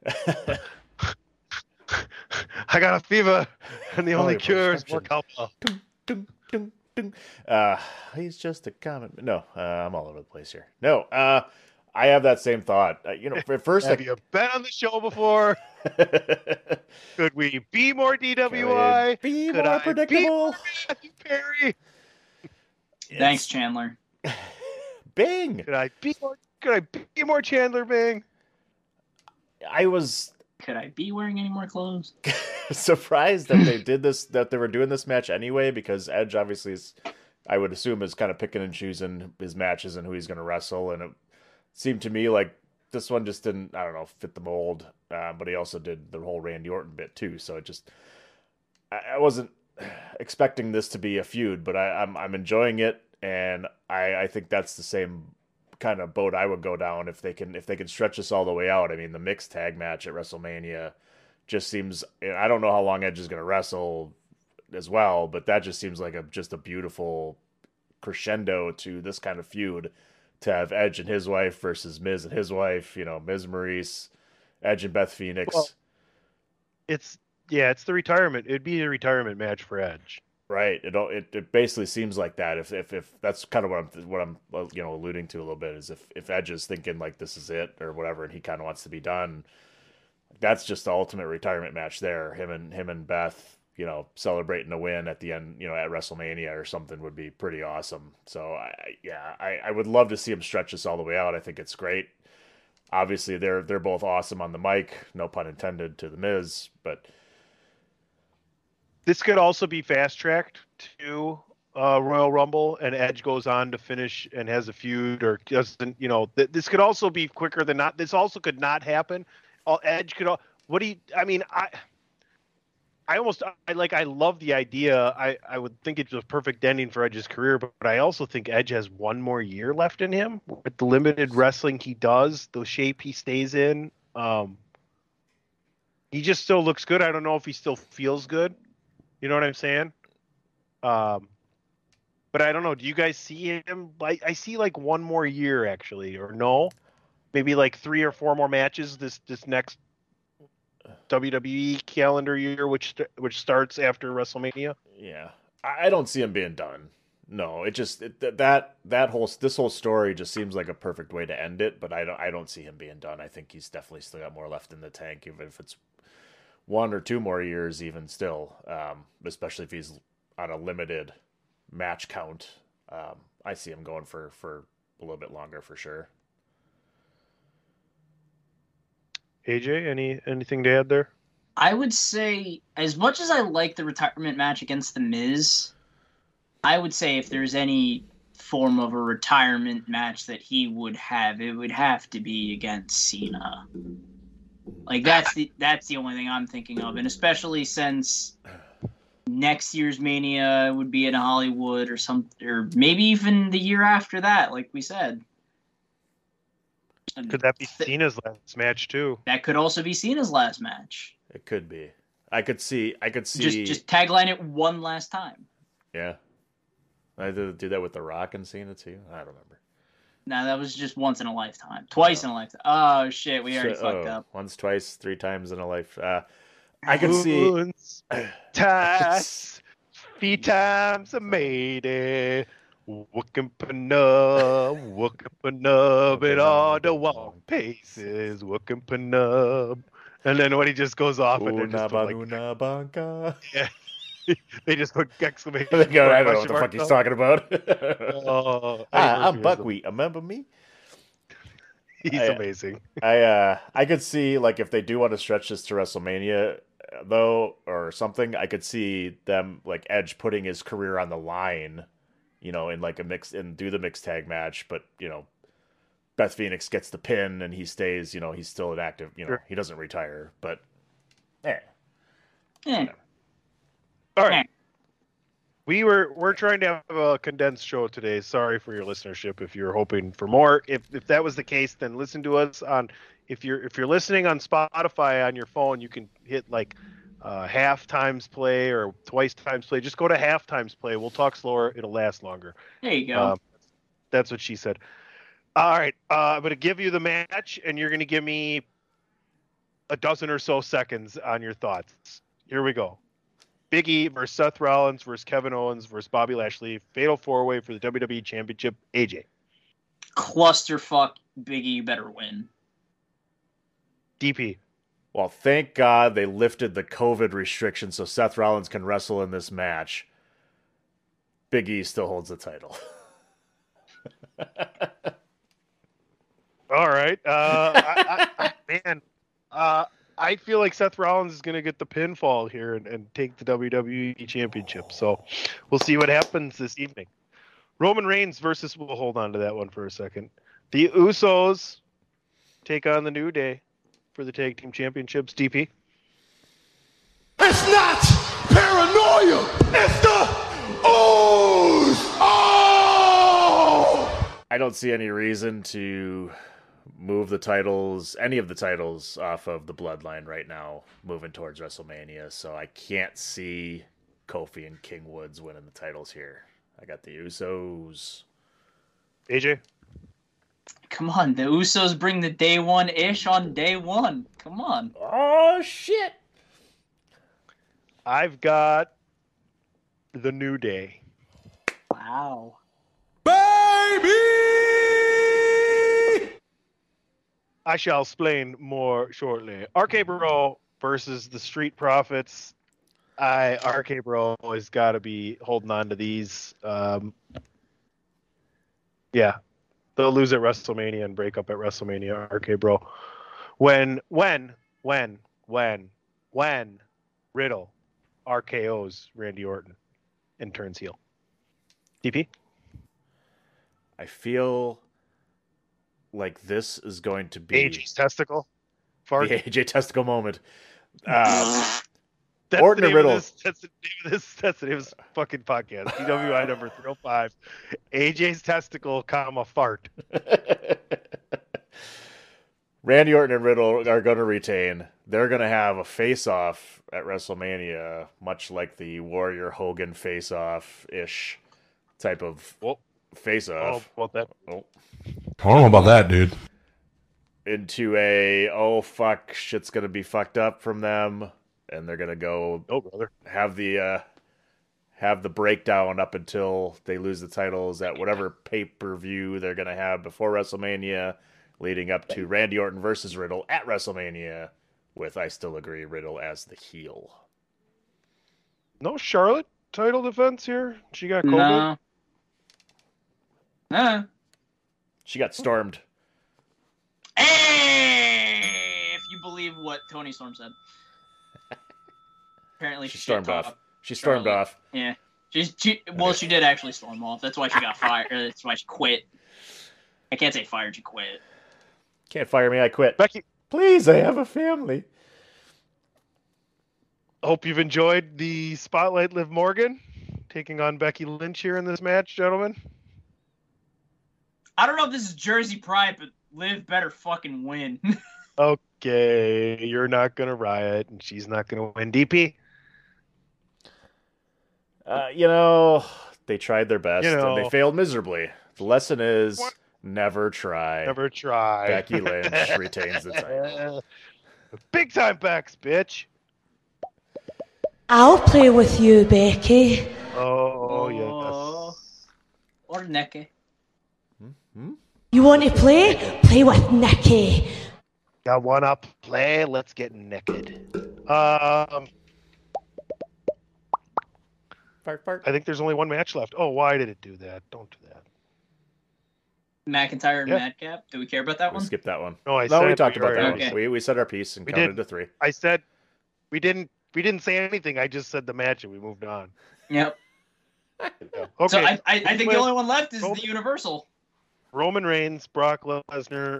I got a fever, and the only Only cure is more prescription. Calpol. Dun, dun, dun. Uh, he's just a common. No, uh, I'm all over the place here. No, uh, I have that same thought. Uh, you know, at first, Have I, you been on the show before? Could we be more D W I? be Could more I be predictable. more Matthew Perry? Thanks, Chandler. Bing. Could I be more? Could I be more Chandler Bing? I was Could I be wearing any more clothes? surprised that they did this, that they were doing this match anyway, because Edge obviously is, I would assume, is kind of picking and choosing his matches and who he's going to wrestle, and it seemed to me like this one just didn't, I don't know, fit the mold, uh, but he also did the whole Randy Orton bit too, so it just, I, I wasn't expecting this to be a feud, but I, I'm I'm enjoying it, and I, I think that's the same kind of boat I would go down if they can if they can stretch this all the way out. I mean, the mixed tag match at WrestleMania just seems, I don't know how long Edge is going to wrestle as well, but that just seems like a just a beautiful crescendo to this kind of feud, to have Edge and his wife versus Miz and his wife, you know, Miz Maurice, Edge and Beth Phoenix. Well, it's yeah, it's the retirement. It'd be a retirement match for Edge. Right. It, it it basically seems like that. If if if that's kind of what I'm what I'm you know alluding to a little bit, is if if Edge is thinking like this is it or whatever, and he kind of wants to be done, that's just the ultimate retirement match there. Him and him and Beth, you know, celebrating a win at the end, you know, at WrestleMania or something would be pretty awesome. So I, yeah, I, I would love to see him stretch this all the way out. I think it's great. Obviously, they're they're both awesome on the mic. No pun intended to the Miz, but this could also be fast tracked to uh, Royal Rumble, and Edge goes on to finish and has a feud, or doesn't. You know, th- this could also be quicker than not. This also could not happen. Uh, Edge could. What do you? I mean, I. I almost I like I love the idea. I, I would think it's a perfect ending for Edge's career, but, but I also think Edge has one more year left in him with the limited wrestling he does, the shape he stays in. Um, he just still looks good. I don't know if he still feels good. You know what I'm saying? Um, but I don't know. Do you guys see him? Like I see like one more year actually, or no? Maybe like three or four more matches this this next W W E calendar year, which which starts after WrestleMania. Yeah, I don't see him being done. No, it just it, that that whole this whole story just seems like a perfect way to end it. But I don't I don't see him being done. I think he's definitely still got more left in the tank, even if it's one or two more years, even still. Um, especially if he's on a limited match count. Um, I see him going for for a little bit longer for sure. A J, any anything to add there? I would say, as much as I like the retirement match against The Miz, I would say if there's any form of a retirement match that he would have, it would have to be against Cena. Like that's the that's the only thing I'm thinking of, and especially since next year's Mania would be in Hollywood or some, or maybe even the year after that, like we said. Could that be Cena's last match too? That could also be Cena's last match. It could be. I could see. I could see. Just just tagline it one last time. Yeah. I did do that with The Rock and Cena too. I don't remember. No, that was just once in a lifetime. Twice oh. in a lifetime. Oh shit, we already shit, fucked oh, up. Once, twice, three times in a life. Uh, I could see. Once, twice, three times I made it. Wookin' panub, wookin' panub, in all the wrong paces, wookin' panub. And then when he just goes off and they're just like, una banca. Yeah. They just put exclamation. They go, I don't know what the fuck he's talking about. Oh, ah, I'm Buckwheat. Remember me? He's I, amazing. I uh, I could see, like, if they do want to stretch this to WrestleMania, though, or something, I could see them, like, Edge putting his career on the line, you know, in, like, a mix, and do the mixed tag match, but, you know, Beth Phoenix gets the pin, and he stays, you know, he's still an active, you know, sure. He doesn't retire, but, eh. Yeah. You know. All right. We were we're trying to have a condensed show today. Sorry for your listenership if you're hoping for more. If if that was the case, then listen to us on if you're if you're listening on Spotify on your phone, you can hit like uh, half times play or twice times play. Just go to half times play. We'll talk slower. It'll last longer. There you go. Um, that's what she said. All right. Uh, I'm going to give you the match, and you're going to give me a dozen or so seconds on your thoughts. Here we go. Big E versus Seth Rollins versus Kevin Owens versus Bobby Lashley. Fatal four-way for the W W E Championship. A J. Clusterfuck. Big E better win. D P. Well, thank God they lifted the COVID restrictions so Seth Rollins can wrestle in this match. Big E still holds the title. All right. Uh, I, I, I, man, uh, I feel like Seth Rollins is going to get the pinfall here and, and take the W W E Championship. So we'll see what happens this evening. Roman Reigns versus, we'll hold on to that one for a second. The Usos take on the New Day for the Tag Team Championships. D P. It's not paranoia. It's the O's. Oh! I don't see any reason to move the titles, any of the titles, off of the Bloodline right now, moving towards WrestleMania. So I can't see Kofi and King Woods winning the titles here. I got the Usos. A J? Come on, the Usos bring the day one ish on day one. Come on. Oh, shit. I've got the New Day. Wow. Baby! I shall explain more shortly. R K Bro versus the Street Profits. I R K Bro has got to be holding on to these. Um, yeah, they'll lose at WrestleMania and break up at WrestleMania. R K Bro. When, when, when, when, when Riddle R K Os Randy Orton and turns heel. D P? I feel like this is going to be A J's testicle. Fart. the A J testicle moment. Uh, That's Orton the and name Riddle. Of this, that's the name of this. That's the name of this fucking podcast. D W I number three oh five. A J's testicle, comma fart. Randy Orton and Riddle are going to retain. They're going to have a face-off at WrestleMania, much like the Warrior Hogan face-off-ish type of Oh, face-off. oh, about that. Oh. I don't know about that, dude. Into a, oh, fuck, shit's going to be fucked up from them, and they're going to go Oh, brother. have the uh, have the breakdown up until they lose the titles at whatever pay-per-view they're going to have before WrestleMania, leading up to Randy Orton versus Riddle at WrestleMania, with, I still agree, Riddle as the heel. No Charlotte title defense here? She got COVID? No. No. She got stormed. Hey, if you believe what Tony Storm said. Apparently She she stormed shit off. talked She stormed Charlotte. off. Yeah. She's she well, she did actually storm off. That's why she got fired. Or that's why she quit. I can't say fired, she quit. Can't fire me, I quit. Becky, Please, I have a family. hope you've enjoyed the Spotlight Liv Morgan taking on Becky Lynch here in this match, gentlemen. I don't know if this is Jersey Pride, but Liv better fucking win. Okay, you're not going to riot, and she's not going to win. D P? Uh, you know, they tried their best, You know. and they failed miserably. The lesson is What? never try. Never try. Becky Lynch retains the title. Big time backs, bitch. I'll play with you, Becky. Oh, Oh. yes. Or Necky. Hmm? You want to play? Play with Nikki. Got one up. Play. Let's get naked. Um, Fart, fart. I think there's only one match left. Oh, why did it do that? Don't do that. McIntyre and Yeah. Madcap. Do we care about that We one? skipped that one. No, I No, said we talked about already- that Okay. one. We, we said our piece and We counted did. to three. I said we didn't. We didn't say anything. I just said the match and we moved on. Yep. Okay. So I, I, I think the only one left is Roman- the Universal. Roman Reigns, Brock Lesnar.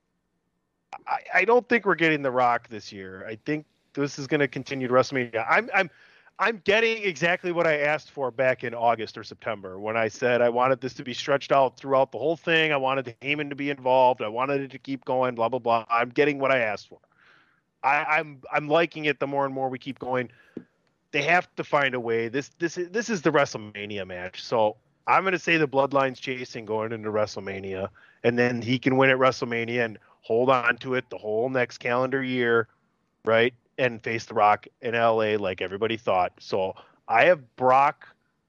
I, I don't think we're getting The Rock this year. I think this is going to continue to WrestleMania. I'm I'm I'm getting exactly what I asked for back in August or September when I said I wanted this to be stretched out throughout the whole thing. I wanted Heyman to be involved. I wanted it to keep going. Blah blah blah. I'm getting what I asked for. I, I'm I'm liking it the more and more we keep going. They have to find a way. This this is this is the WrestleMania match. So I'm going to say the Bloodline's chasing going into WrestleMania, and then he can win at WrestleMania and hold on to it the whole next calendar year, right? And face The Rock in L A like everybody thought. So I have Brock.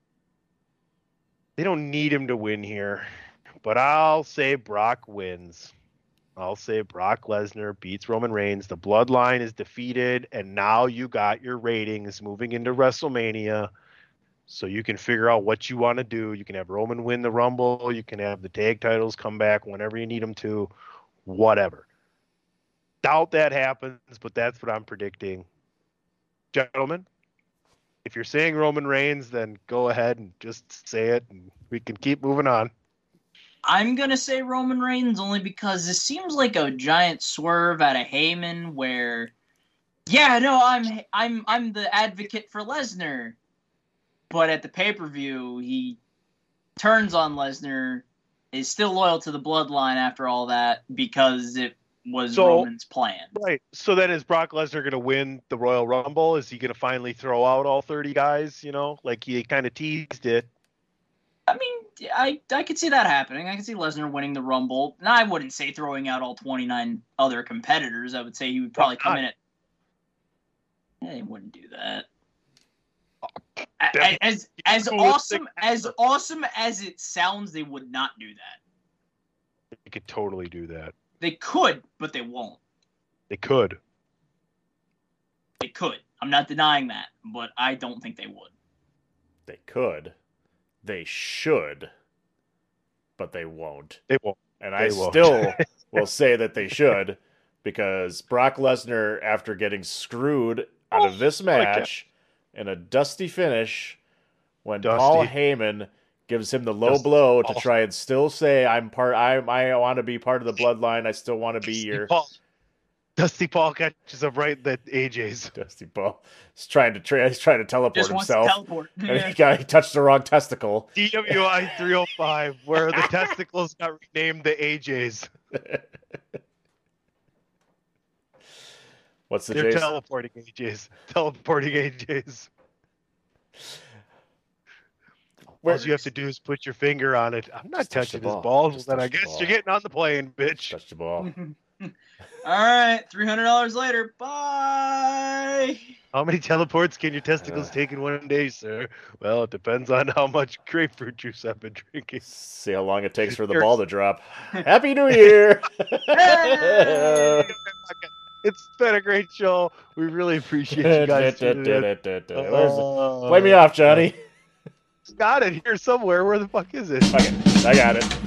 They don't need him to win here, but I'll say Brock wins. I'll say Brock Lesnar beats Roman Reigns. The Bloodline is defeated, and now you got your ratings moving into WrestleMania. So you can figure out what you want to do. You can have Roman win the Rumble. You can have the tag titles come back whenever you need them to. Whatever. Doubt that happens, but that's what I'm predicting. Gentlemen, if you're saying Roman Reigns, then go ahead and just say it, and we can keep moving on. I'm gonna say Roman Reigns only because this seems like a giant swerve out of Heyman where, yeah, no, I'm I'm I'm the advocate for Lesnar, but at the pay-per-view he turns on Lesnar, is still loyal to the Bloodline after all that because it was So- Roman's plan. Right. So then is Brock Lesnar going to win the Royal Rumble? Is he going to finally throw out all thirty guys, you know, like he kind of teased it? I mean, I I could see that happening. I could see Lesnar winning the Rumble. And I wouldn't say throwing out all twenty-nine other competitors. I would say he would probably Why come not? in at. Yeah, he wouldn't do that. That- As as Cool with awesome six- as awesome as it sounds, they would not do that. He could totally do that. They could, but they won't. They could. They could. I'm not denying that, but I don't think they would. They could. They should. But they won't. They won't. And They I won't. still will say that they should, because Brock Lesnar, after getting screwed out of this match in a dusty finish, when Dusty. Paul Heyman gives him the low Dusty blow to Paul. try and still say, I'm part I I want to be part of the bloodline, I still want to be Dusty here. Paul. Dusty Paul catches up right at A J's. Dusty Paul. He's trying to tra- he's trying to teleport Just wants to himself. teleport. And he got he touched the wrong testicle. D W I three oh five, where the testicles got renamed the A J's. What's the They're J's? teleporting A J's. Teleporting A J's. Where- All you have to do is put your finger on it. I'm not Just touch touching the his ball. balls. Just Then I touch the guess ball. you're getting on the plane, bitch. Touch the ball. All right, three hundred dollars later. Bye. How many teleports can your testicles Uh. take in one day, sir? Well, it depends on how much grapefruit juice I've been drinking. See how long it takes for the Here's- ball to drop. Happy New Year! It's been a great show. We really appreciate you guys tuning in. Where's the- Uh, Play me off, Johnny. Got it here somewhere. Where the fuck is it? Okay, I got it.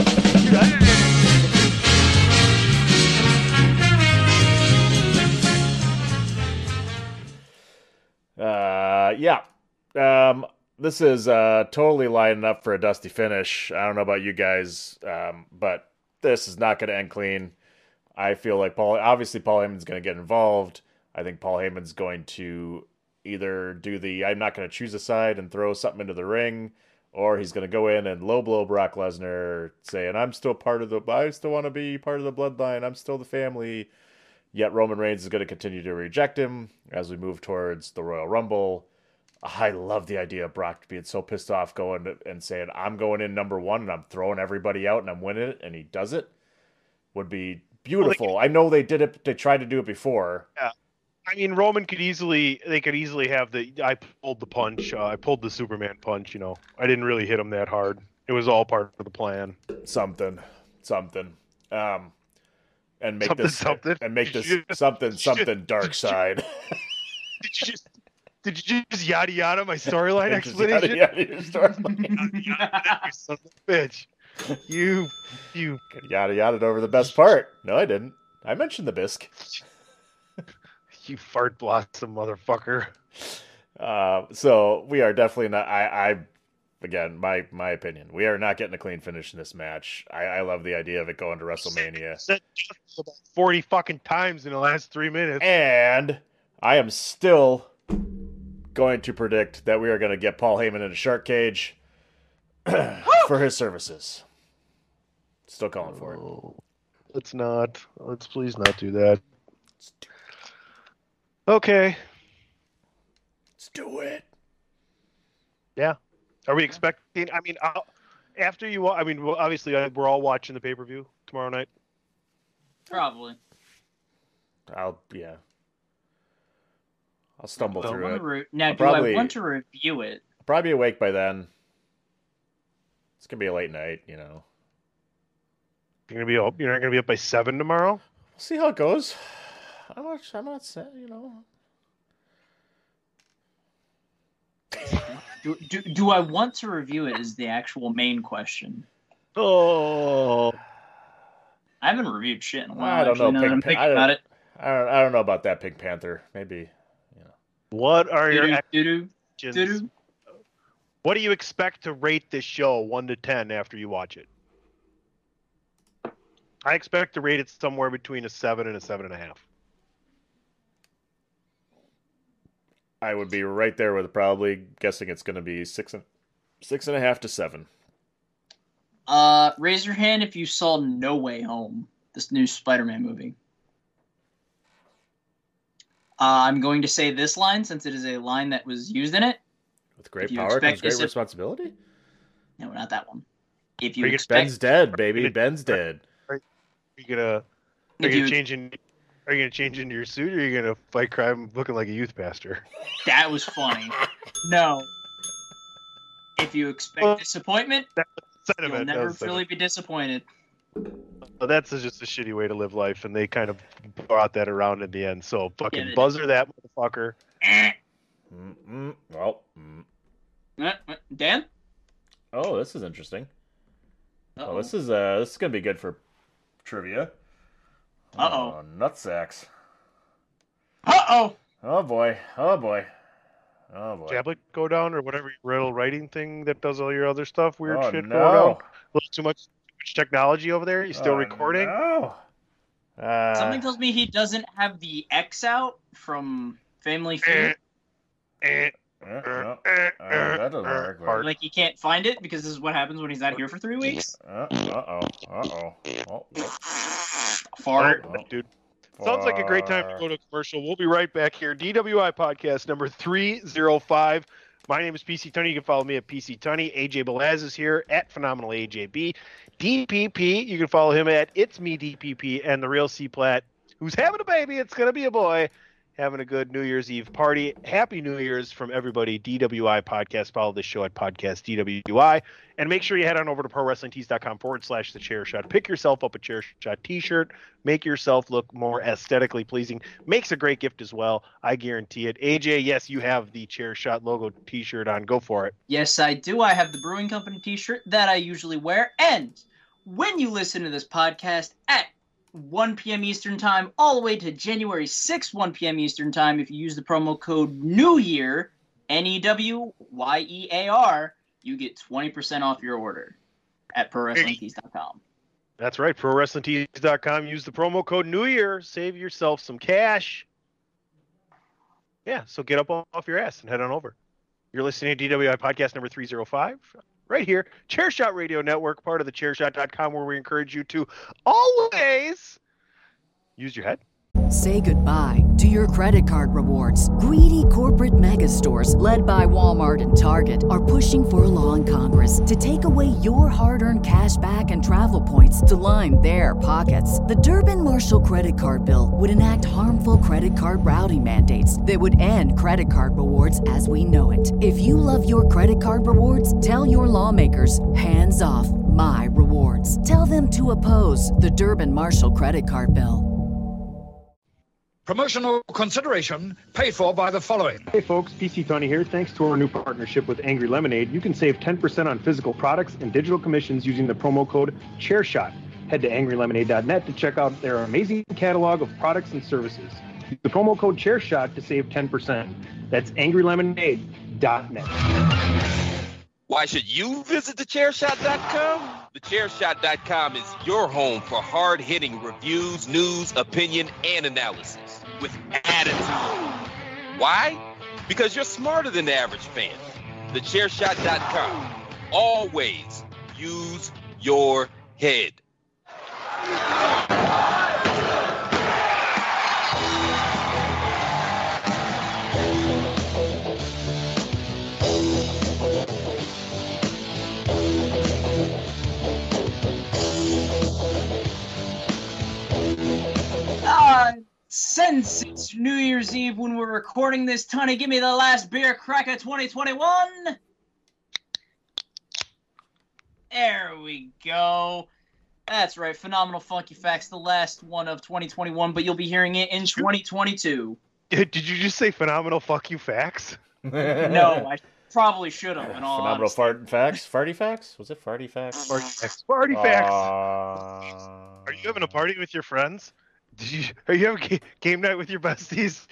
Uh, yeah. Um, this is uh, totally lining up for a dusty finish. I don't know about you guys, um, but this is not going to end clean. I feel like Paul, obviously Paul Heyman's going to get involved. I think Paul Heyman's going to either do the, I'm not going to choose a side and throw something into the ring, or he's going to go in and low blow Brock Lesnar, saying, I'm still part of the, I still want to be part of the bloodline. I'm still the family. Yet Roman Reigns is going to continue to reject him as we move towards the Royal Rumble. I love the idea of Brock being so pissed off going to, and saying, I'm going in number one and I'm throwing everybody out and I'm winning it, and he does it. Would be beautiful. I know they did it, they tried to do it before. Yeah. I mean, Roman could easily, they could easily have the, I pulled the punch. Uh, I pulled the Superman punch, you know. I didn't really hit him that hard. It was all part of the plan. Something. Something. Um, and make Something, this something. and make this Shit. something Shit. something dark side. Did you just, did you just yada yada my storyline Just yada, explanation? yada, your storyline. You son of a bitch. You, you, Yada yada over the best part. No, I didn't. I mentioned the bisque. you fart blossom motherfucker. Uh, so we are definitely not. I, I, again, my my opinion. We are not getting a clean finish in this match. I, I love the idea of it going to WrestleMania, Said just about forty fucking times in the last three minutes. and I am still going to predict that we are going to get Paul Heyman in a shark cage for his services. Still calling for it. Oh, let's not. Let's please not do that. Okay. Let's do it. Yeah. Are we expecting? I mean, I'll, after you, wa- I mean, well, obviously, uh, we're all watching the pay per view tomorrow night. Probably. I'll yeah. I'll stumble Well, through I it. wanna re- now, I'll do probably- I want to review it? Probably be awake by then. It's gonna be a late night, you know. You're gonna be up. You're not gonna be up by seven tomorrow. We'll see how it goes. I'm not. I'm not saying, you know. Do, do, do I want to review it is the actual main question. Oh, I haven't reviewed shit in a while. I don't know. actually, now that I'm Pink, thinking I, don't, about it. I don't. I don't know about that Pink Panther. Maybe. what are your Doo-doo, doo-doo, actions? doo-doo. What do you expect to rate this show one to ten after you watch it? I expect to rate it somewhere between a seven and a seven and a half. I would be right there with probably guessing it's going to be six and six and a half to seven. Uh, raise your hand if you saw No Way Home, this new Spider-Man movie. Uh, I'm going to say this line since it is a line that was used in it. With great If you power expect comes great this- responsibility. No, not that one. If you Are you expect, Ben's dead, baby. Ben's dead. Are you gonna? Are if you you, gonna change in? Are you gonna change into your suit, or are you gonna fight crime looking like a youth pastor? that was funny. No. If you expect Well, disappointment, Sentiment, you'll that never was really be disappointed. So that's just a shitty way to live life, and they kind of brought that around in the end. So fucking Yeah, buzzer that motherfucker. Mm-mm. Well, mm. Uh, uh, Dan? Oh, this is interesting. Uh-oh. Oh, this is uh, this is gonna be good for trivia. Uh-oh. Oh, nutsacks. Uh-oh! Oh boy. Oh boy. Oh boy. Tablet go down or whatever your riddle writing thing that does all your other stuff. Weird Oh, shit no. going on. A little too much, too much technology over there. You still Oh, recording? No. Uh, Something tells me he doesn't have the X out from Family Feud. Eh, uh, no. uh, that doesn't work. but- Like, he can't find it because this is what happens when he's not here for three weeks. Uh oh. Uh oh. Oh, oh. Fart. oh, dude. Sounds like a great time to go to a commercial. We'll be right back here. D W I podcast number three oh five. My name is P C Tunney. You can follow me at P C Tunney. A J Belaz is here at Phenomenal A J B. D P P, you can follow him at It's Me D P P, and the real C Platt, who's having a baby. It's going to be a boy. Having a good New Year's Eve party. Happy New Year's from everybody. D W I podcast. Follow this show at podcast D W I. And make sure you head on over to ProWrestlingTees.com forward slash the chair shot. Pick yourself up a chair shot t-shirt. Make yourself look more aesthetically pleasing. Makes a great gift as well. I guarantee it. A J, yes, you have the chair shot logo t-shirt on. Go for it. Yes, I do. I have the Brewing Company t-shirt that I usually wear. And when you listen to this podcast at one p.m. Eastern Time all the way to January sixth, one p.m. Eastern Time, if you use the promo code New Year, N E W Y E A R, you get twenty percent off your order at Pro Wrestling Tees dot com. That's right. Pro Wrestling Tees dot com. Use the promo code New Year. Save yourself some cash. Yeah, so get up off your ass and head on over. You're listening to D W I podcast number three oh five. Right here, Chairshot Radio Network, part of the chairshot dot com, where we encourage you to always use your head. Say goodbye to your credit card rewards. Greedy corporate mega stores, led by Walmart and Target, are pushing for a law in Congress to take away your hard-earned cash back and travel points to line their pockets. The Durbin-Marshall credit card bill would enact harmful credit card routing mandates that would end credit card rewards as we know it. If you love your credit card rewards, tell your lawmakers, hands off my rewards. Tell them to oppose the Durbin-Marshall credit card bill. Promotional consideration paid for by the following. Hey folks, P C Tony here. Thanks to our new partnership with Angry Lemonade, you can save ten percent on physical products and digital commissions using the promo code ChairShot. Head to angry lemonade dot net to check out their amazing catalog of products and services. Use the promo code ChairShot to save ten percent. That's angry lemonade dot net. Why should you visit the chair shot dot com? the chair shot dot com is your home for hard-hitting reviews, news, opinion, and analysis with attitude. Why? Because you're smarter than the average fan. the chair shot dot com. Always use your head. Uh, since it's New Year's Eve when we're recording this, Tony, give me the last beer crack of twenty twenty-one. There we go. That's right, Phenomenal Funky Facts, the last one of twenty twenty-one, but you'll be hearing it in twenty twenty-two. Did you just say phenomenal fuck you facts? No, I probably should have. In all Phenomenal honesty. fart facts? Farty facts? Was it farty facts? Party facts. Party facts. Uh... Are you having a party with your friends? Did you? Are you having ga- game night with your besties?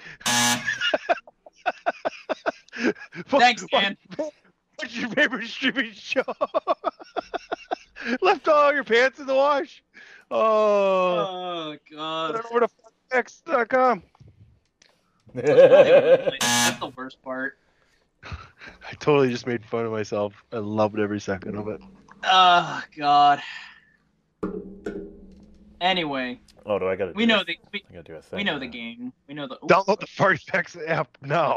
Thanks, Dan. What's your favorite streaming show? Left all your pants in the wash. Oh, Oh, God. head over to fun facts dot com. That's the worst part. I totally just made fun of myself. I loved every second of it. Oh, God. Anyway, Oh, do I gotta? we do know a- the we, I gotta do a thing. we know the uh, game. We know the. Ooh. Download the Party Facts app now.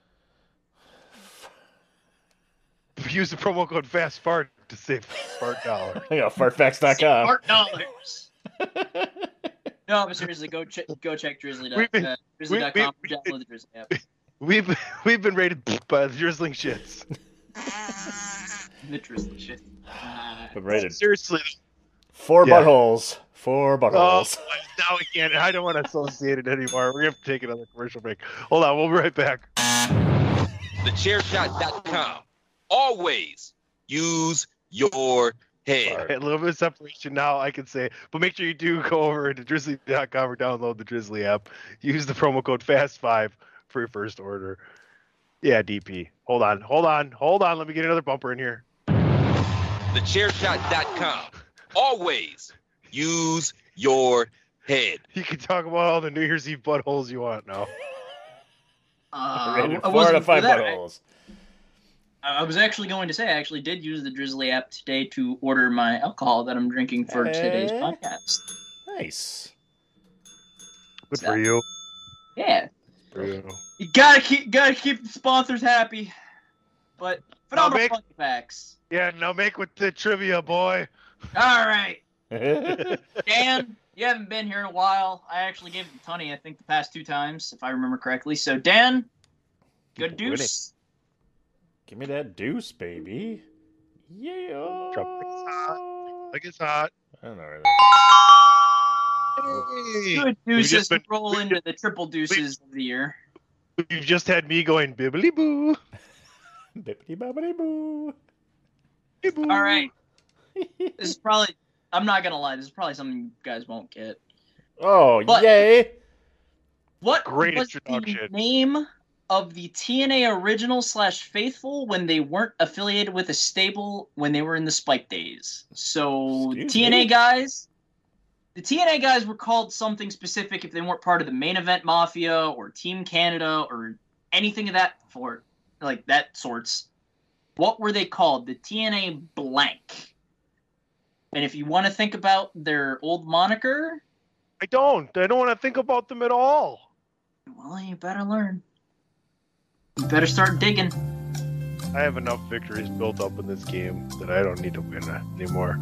Use the promo code FASTFART to save fart dollars. I got fart facts dot com. Smart dollars. No, but seriously, go check go check Drizzly. We've been- Uh, Drizzly dot com. we- we- Download the Drizzly app. We've we've been rated by the Drizzling Shits. The Drizzly shit. Uh, I'm rated. Seriously, Four Yeah. buttholes. Four buttholes. Oh, now we can't. I don't want to associate it anymore. We're going to have to take another commercial break. Hold on. We'll be right back. the chair shot dot com. Always use your head. A little bit of separation now, I can say. But make sure you do go over to drizzly dot com or download the Drizzly app. Use the promo code fast five for your first order. Yeah, D P. Hold on. Hold on. Hold on. Let me get another bumper in here. the chair shot dot com. Always use your head. You can talk about all the New Year's Eve buttholes you want now. Uh, Rated I four wasn't out of five for that. buttholes. I, I was actually going to say I actually did use the Drizzly app today to order my alcohol that I'm drinking for today's Eh? podcast. Nice. Good So- for you. Yeah, For you. you gotta keep gotta keep the sponsors happy. But phenomenal make- fun facts. Yeah, now make with the trivia, boy. All right, Dan, you haven't been here in a while. I actually gave it to Tunney, I think, the past two times, if I remember correctly. So, Dan, good Winning. deuce. Give me that deuce, baby. Yeah. Tropics hot. Like it's hot. I don't know where Hey. Good We've deuces just to been- roll we've into the triple deuces of the year. You've just had me going bibbly boo. that. Bippity boppity boo. All right. This is probably, I'm not going to lie, this is probably something you guys won't get. Oh, But- yay. What Great was introduction. the name of the T N A original slash faithful when they weren't affiliated with a stable when they were in the Spike days? So Excuse T N A me? guys, the T N A guys were called something specific if they weren't part of the Main Event Mafia or Team Canada or anything of that sort, like that sorts. What were they called? The T N A blank. And if you want to think about their old moniker, I don't. I don't want to think about them at all. well, you better learn. You better start digging. I have enough victories built up in this game that I don't need to win anymore.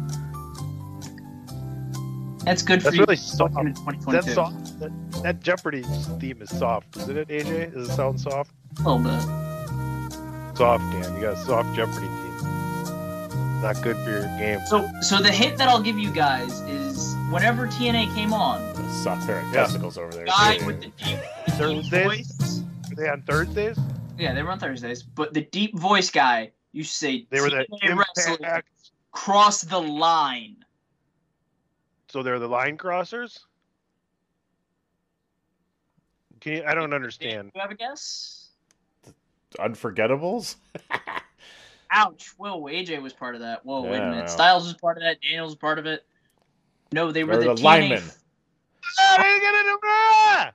That's good for That's you. really soft. in twenty That's twenty-two. soft. That, that Jeopardy theme is soft, isn't it, A J? Does it sound soft? A little bit. Soft, Dan. You got a soft Jeopardy theme. Not good for your game. So, so the hint that I'll give you guys is whenever T N A came on, Soft pair of Yeah. testicles over there. guy too. with the deep, the deep Thursdays? voice. Are they on Thursdays? Yeah, they were on Thursdays, but the deep voice guy used to say They were the T N A wrestling Impact. cross the line. So they're the line crossers? Can you, I don't Do understand. you have a guess? Unforgettables? Ouch! Whoa, A J was part of that. Whoa, wait a Yeah, minute. well. Styles was part of that. Daniels was part of it. No, they were They're the, the T N A linemen. Ah, I didn't get it. Ah!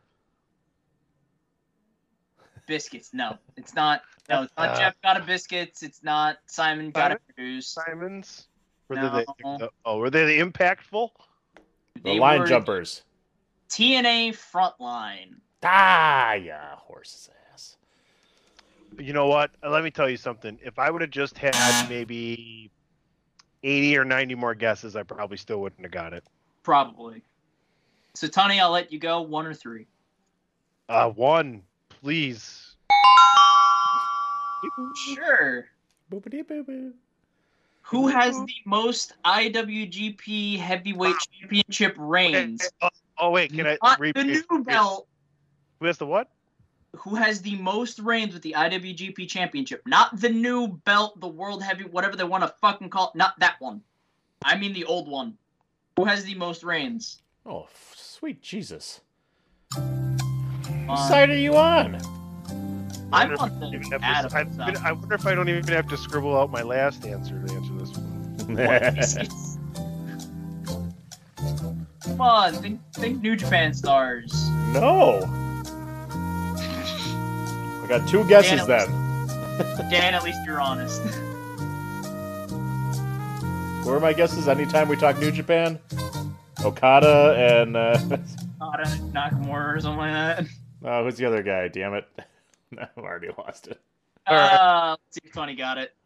Biscuits. No, it's not. No, it's not Uh, Jeff got a biscuits. It's not Simon got a Simon? produce. Simons? Were No. they the, oh, were they the impactful? The They line were jumpers. T N A Frontline. Ah, yeah, horse's ass. You know what? Uh, Let me tell you something. If I would have just had maybe eighty or ninety more guesses, I probably still wouldn't have got it. Probably. So, Tony, I'll let you go. One or three. Uh, one, please. Sure. Boopity boo boo. Who has the most I W G P Heavyweight Championship reigns? Oh, oh, wait, can I Not repeat? the new belt. Who has the what? Who has the most reigns with the I W G P Championship? Not the new belt, the World Heavy, whatever they want to fucking call it. Not that one. I mean the old one. Who has the most reigns? Oh, f- sweet Jesus. Um, What side are you on? I'm I on don't even the have to- Adam I, stuff. I wonder if I don't even have to scribble out my last answer to answer this one. Come on, think, think New Japan stars. No. I got two guesses Dan, then. Dan, at least you're honest. Where are my guesses? Anytime we talk New Japan? Okada and, uh, Okada, Nakamura or something like that. oh, who's the other guy? Damn it. I've already lost it. Uh, let's see if Tony got it.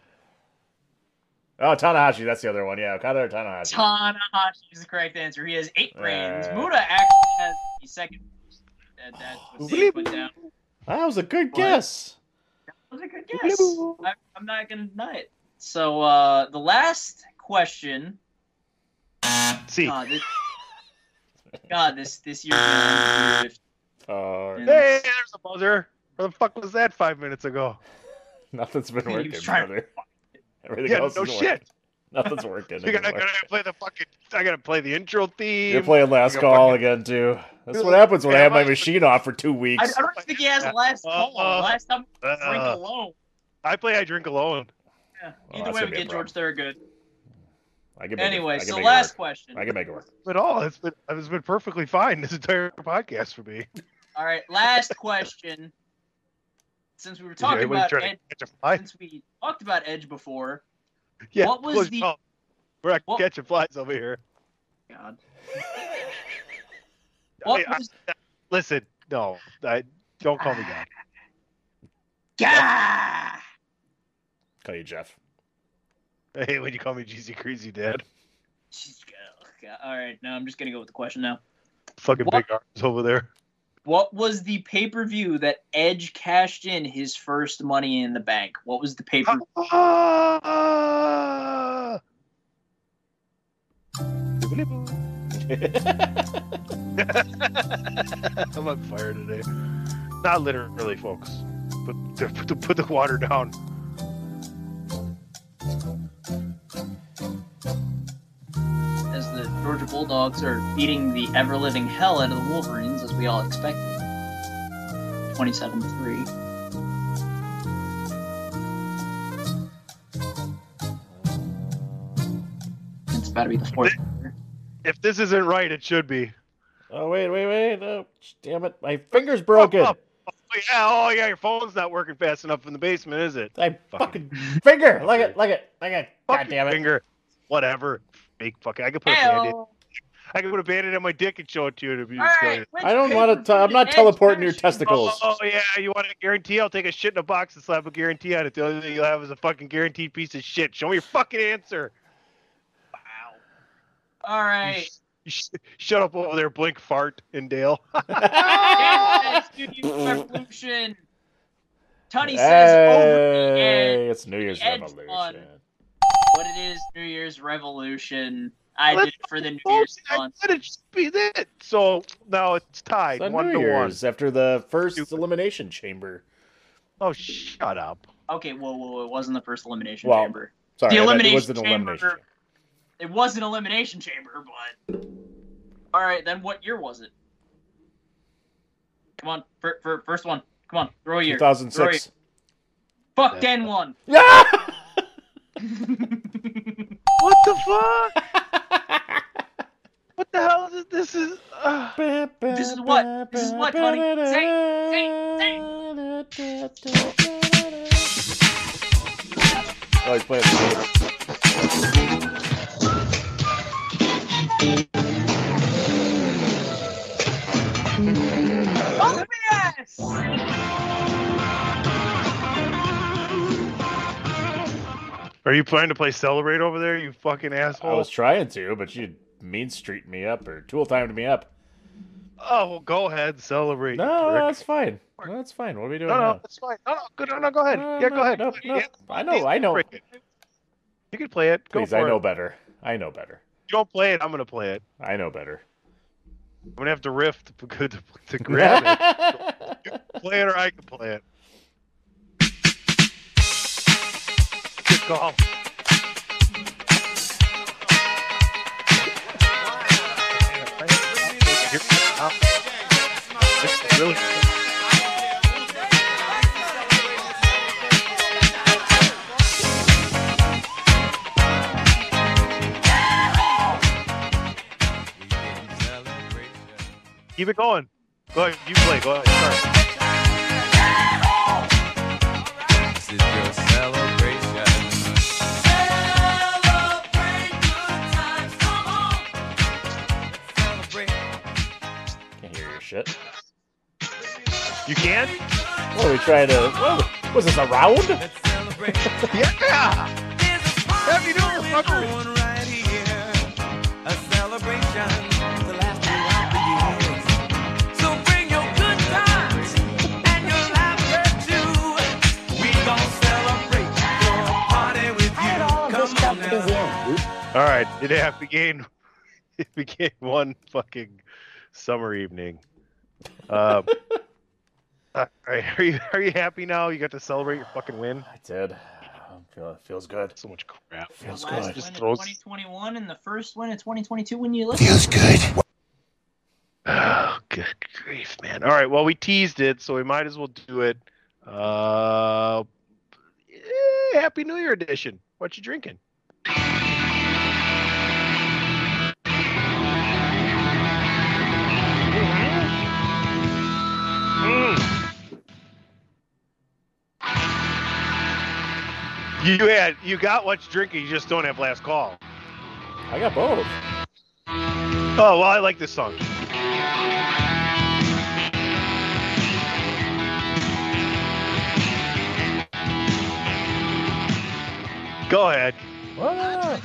Oh, Tanahashi. That's the other one. Yeah, Okada or Tanahashi. Tanahashi is the correct answer. He has eight reigns. Uh. Muda actually has the second. That, that was Dave put down. That was a good What? guess. That was a good guess. I, I'm not going to deny it. So, uh, the last question See. God, this, God, this this year. Man, uh, hey, there's a buzzer. Where the fuck was that five minutes ago? Nothing's been working, trying brother. Everything Yeah, else no is shit. working. Nothing's working. I gotta, I anymore. gotta play the fucking. I gotta play the intro theme. You're playing last I gotta call fucking- again too. That's what happens when I have my machine off for two I, weeks. I don't think he has a last call. Uh, last time, uh, drink alone. I play I drink alone. Yeah. Oh, Either that's way, gonna we be a get George Thorogood. I can make Anyway, it, I can so make it last work. question. I can make it work. But all it's been it's been perfectly fine this entire podcast for me. All right, last question. Since we were Is talking anybody about trying to Edge, catch a fly? since we talked about Edge before, Yeah, what was close the your mouth. We're not what- catching flies over here. God? I What mean, I- was listen, no, I, don't call me God. Gah! Call you Jeff. I hate when you call me G C Crazy Dad. Jeez, God. All right, now I'm just gonna go with the question now. Fucking What? big arms over there. What was the pay per view that Edge cashed in his first Money in the Bank? What was the pay per? Ah! I'm on fire today. Not literally, folks. But to, to put the water down. As the Georgia Bulldogs are beating the ever living hell out of the Wolverines, as we all expected, twenty-seven to three. It's about to be the fourth. If this isn't right, it should be. Oh wait, wait, wait! No, damn it, my finger's broken. Oh, oh, yeah, oh yeah, your phone's not working fast enough in the basement, is it? I fucking finger, like it, like it, like it. God Fucking damn it! Finger, whatever. Fake fucking. I could put a band-aid. I could put a band-aid on my dick and show it to you if you just go. Alright, I don't want to. I'm not teleporting your testicles. Oh, oh yeah, you want a guarantee? I'll take a shit in a box and slap a guarantee on it. The only thing you'll have is a fucking guaranteed piece of shit. Show me your fucking answer. All right. You sh- shut up over there, Blink, Fart, and Dale. Yes, New Year's Revolution. Tony says over the edge. Hey, it's New Year's Edge Revolution. won. What it is, New Year's Revolution. I did it for the New Year's I fun. said it should be that. So now it's tied, It's one New to Year's one. after the first elimination chamber. Oh, shut up. Okay, whoa, whoa, whoa, it wasn't the first elimination Well, chamber. sorry, the I meant it elimination was an chamber. elimination chamber. It was an elimination chamber, but all right. Then what year was it? Come on, for, for, first one. Come on, throw a year. two thousand Throw a six. year. Fuck Den one. Yeah. What the fuck? What the hell is it? This is. Uh... This is what? This is what, honey? Say, say, say. Oh, he's playing the game. Oh, yes! Are you planning to play Celebrate over there, you fucking asshole? I was trying to, but you mean street me up or tool timed me up. Oh, well, go ahead, Celebrate. No, you prick. that's fine. No, that's fine. What are we doing No, no, now? that's fine. No, no, good. No, no, go ahead. No, yeah, no, go ahead. no, Go no. ahead. I know, I know. You can play it. Go Please, for I it. know better. I know better. You don't play it, I'm going to play it. I know better. I'm going to have to riff to, to, to grab it. You can play it or I can play it. Good call. Really? Keep it going. Go ahead. You play. Go ahead. Start. This is your celebration. Celebrate good times. Come on. Celebrate. Can't hear your shit. You can? What are we trying to? What, was this a round? Yeah. Happy New Year, fuckers. Right here. A celebration to last throughout the years. So bring your good times and your laughter too. We gon' celebrate your party with you. Come on now. All right. Did it have to gain? it became one fucking summer evening. Um, uh, are you are you happy now? You got to celebrate your fucking win. I did. I feel it feels good. So much crap. Feels the last good. win in throws- twenty twenty-one and the first win in twenty twenty-two when you look. Feels good. Oh, good grief, man. All right, well, we teased it, so we might as well do it. Uh, eh, Happy New Year edition. What you drinking? You had, you got what you drinking, you just don't have last call. I got both. Oh, well, I like this song. Go ahead. What?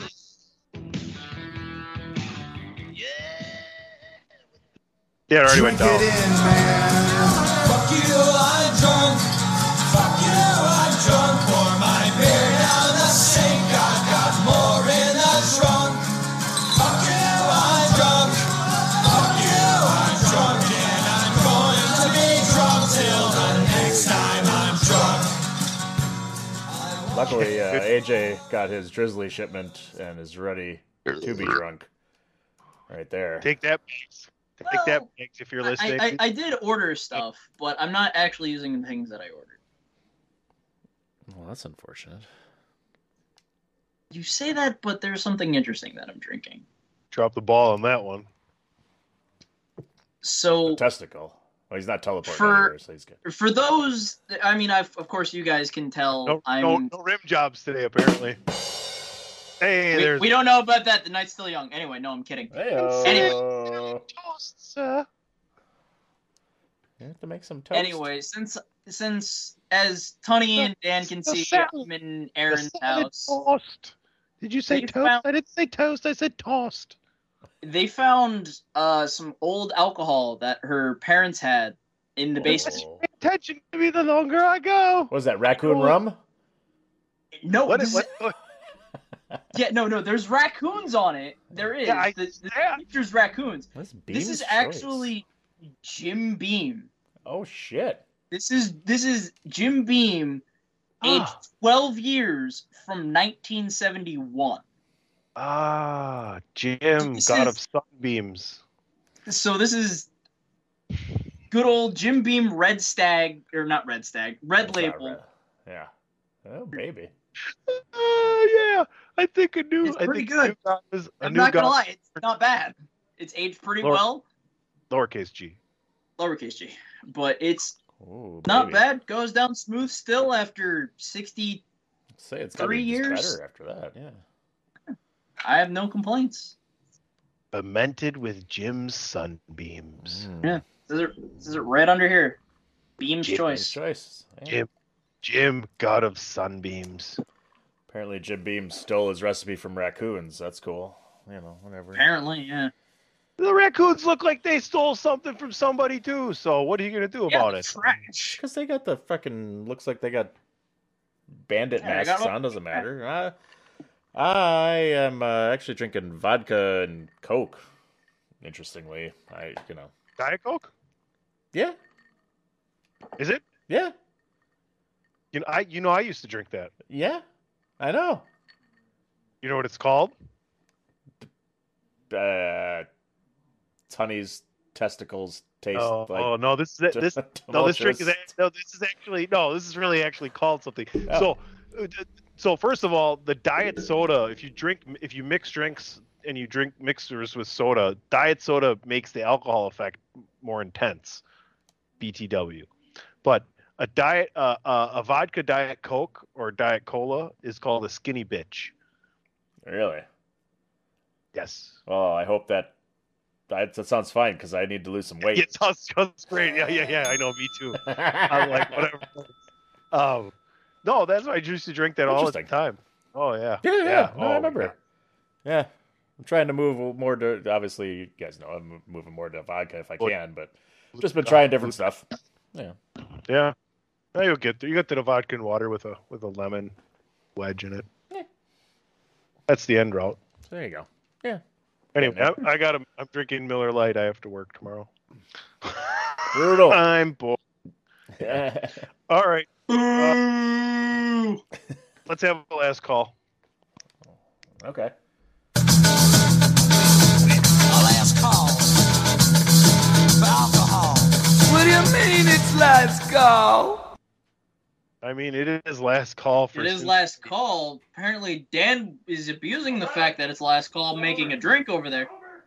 Yeah, it already went down. Fuck you, I'm drunk. Fuck you, I'm drunk. Pour my beer down the sink. I've got more in the trunk. Fuck you, I'm drunk. Fuck you, I'm drunk. And I'm going to be drunk till the next time I'm drunk. Luckily, uh, A J got his Drizzly shipment and is ready to be drunk. Right there. Take that, Banks. Take Well, that, Banks, if you're I, listening. I, I did order stuff, but I'm not actually using the things that I ordered. Well, that's unfortunate. You say that, but there's something interesting that I'm drinking. Drop the ball on that one. So Testicle. Well, he's not teleporting For- anywhere, so he's good. for those, I mean, I've, of course, you guys can tell No, I'm. no, no rim jobs today, apparently. Hey, we, there's we don't know about that. The night's still young. Anyway, no, I'm kidding. Hey-o. Anyway, toasts. Uh, You have to make some toast. anyway, since since as Tunney and Dan can The see, salad- I'm in Aaron's the salad house. Toast. Did you say They toast? found- I didn't say toast. I said toast. They found uh, some old alcohol that her parents had in the basement. Oh. Pay attention to me the longer I go. What was that, raccoon rum? No, What? this What? is- what yeah, no, no. There's raccoons on it. There is. Yeah, I- the the yeah. picture's raccoons. What's This Beam's is choice? actually Jim Beam. Oh, shit. This is this is Jim Beam, aged Ah. twelve years from nineteen seventy-one. Ah, Jim, This God is- of sunbeams. So this is good old Jim Beam Red Stag, or not Red Stag, Red It's not Label. red. Yeah. Oh, baby. Oh yeah, I think a new. It's I pretty think good. A new God is, a I'm new not gonna God- lie, it's not bad. It's aged pretty Lord- well, Lowercase G. lowercase g, but it's Ooh, not baby. bad. Goes down smooth still after sixty. Say it's got to Three be just years? better after that. Yeah. I have no complaints. Fermented with Jim's sunbeams. Mm. Yeah, says it, says it right under here. Beam's Jim's Nice choice. choice. Yeah. Jim, Jim, God of sunbeams. Apparently, Jim Beam stole his recipe from raccoons. That's cool. You know, whatever. Apparently, yeah. The raccoons look like they stole something from somebody too. So what are you gonna do Yeah, about the it? trash. Because they got the fucking. Looks like they got bandit Yeah, I got masks one. on. Doesn't matter. I, I am uh, actually drinking vodka and Coke. Interestingly, I you know. Diet Coke? Yeah. Is it? Yeah. You know, I you know I used to drink that. Yeah. I know. You know what it's called? Uh, Tunney's testicles taste Oh, like. oh no, this is it. This no, this drink is tumultuous. act- no, this is actually no, this is really actually called something. Oh. So, uh, d- so first of all, the diet soda. If you drink, if you mix drinks and you drink mixers with soda, diet soda makes the alcohol effect more intense. B T W, but a diet, uh, uh, a vodka diet Coke or diet cola is called a skinny bitch. Really? Yes. Oh, I hope that. That, that sounds fine because I need to lose some weight. Yeah, it sounds, sounds great. Yeah, yeah, yeah. I know. Me too. I'm like whatever. Um, no, that's why I used to drink that all the Interesting. time. Oh yeah. Yeah, yeah, yeah. No, Oh, I remember. Yeah. I'm trying to move more to. Obviously, you guys know I'm moving more to vodka if I can, but just been trying different stuff. Yeah. Yeah. Now you'll get there. You get to the vodka and water with a with a lemon wedge in it. Yeah. That's the end route. So there you go. Yeah. Anyway, I, I got. I'm drinking Miller Lite. I have to work tomorrow. Brutal. I'm bored. All right. Uh, let's have a last call. Okay. A last call for alcohol. What do you mean it's last call? I mean, it is last call for. It is last call. Apparently, Dan is abusing the fact that it's last call, making a drink over there.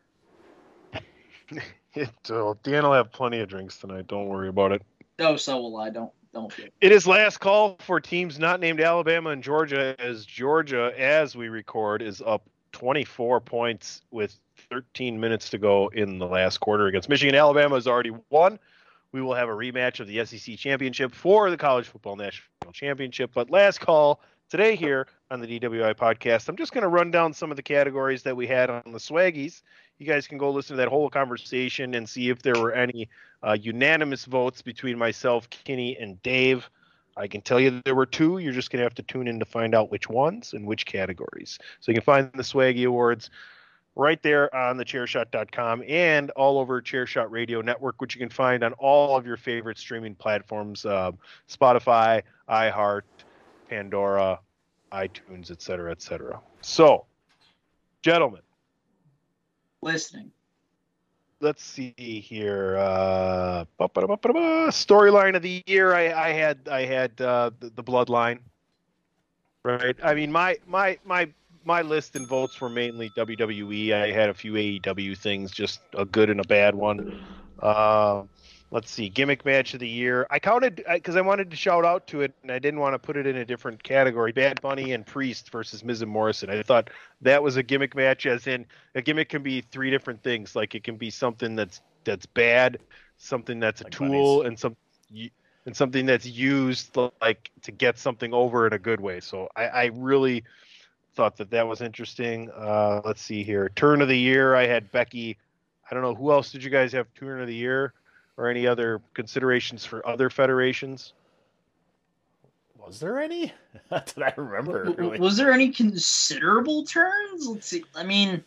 It, uh, Dan will have plenty of drinks tonight. Don't worry about it. Oh, so will I. Don't don't feel. It is last call for teams not named Alabama and Georgia, as Georgia, as we record, is up twenty-four points with thirteen minutes to go in the last quarter against Michigan. Alabama has already won. We will have a rematch of the S E C championship for the College Football National Championship. But last call today here on the D W I podcast. I'm just going to run down some of the categories that we had on the Swaggies. You guys can go listen to that whole conversation and see if there were any uh, unanimous votes between myself, Kenny, and Dave. I can tell you there were two. You're just going to have to tune in to find out which ones and which categories. So you can find the Swaggy Awards right there on the chair shot dot com and all over Chairshot Radio Network, which you can find on all of your favorite streaming platforms, uh, Spotify, iHeart, Pandora, iTunes, et cetera, et cetera. So, gentlemen. Listening. Let's see here. Uh, storyline of the year. I, I had I had uh, the, the Bloodline. Right. I mean, my my my my list and votes were mainly W W E. I had a few A E W things, just a good and a bad one. Uh, let's see. Gimmick match of the year. I counted because I wanted to shout out to it, and I didn't want to put it in a different category. Bad Bunny and Priest versus Miz and Morrison. I thought that was a gimmick match, as in a gimmick can be three different things. Like it can be something that's that's bad, something that's a like tool, bunnies. and some and something that's used like to get something over in a good way. So I, I really thought that that was interesting. Uh, let's see here. Turn of the year. I had Becky. I don't know who else did you guys have turn of the year, or any other considerations for other federations? Was there any? Did I remember? Really? Was there any considerable turns? Let's see. I mean,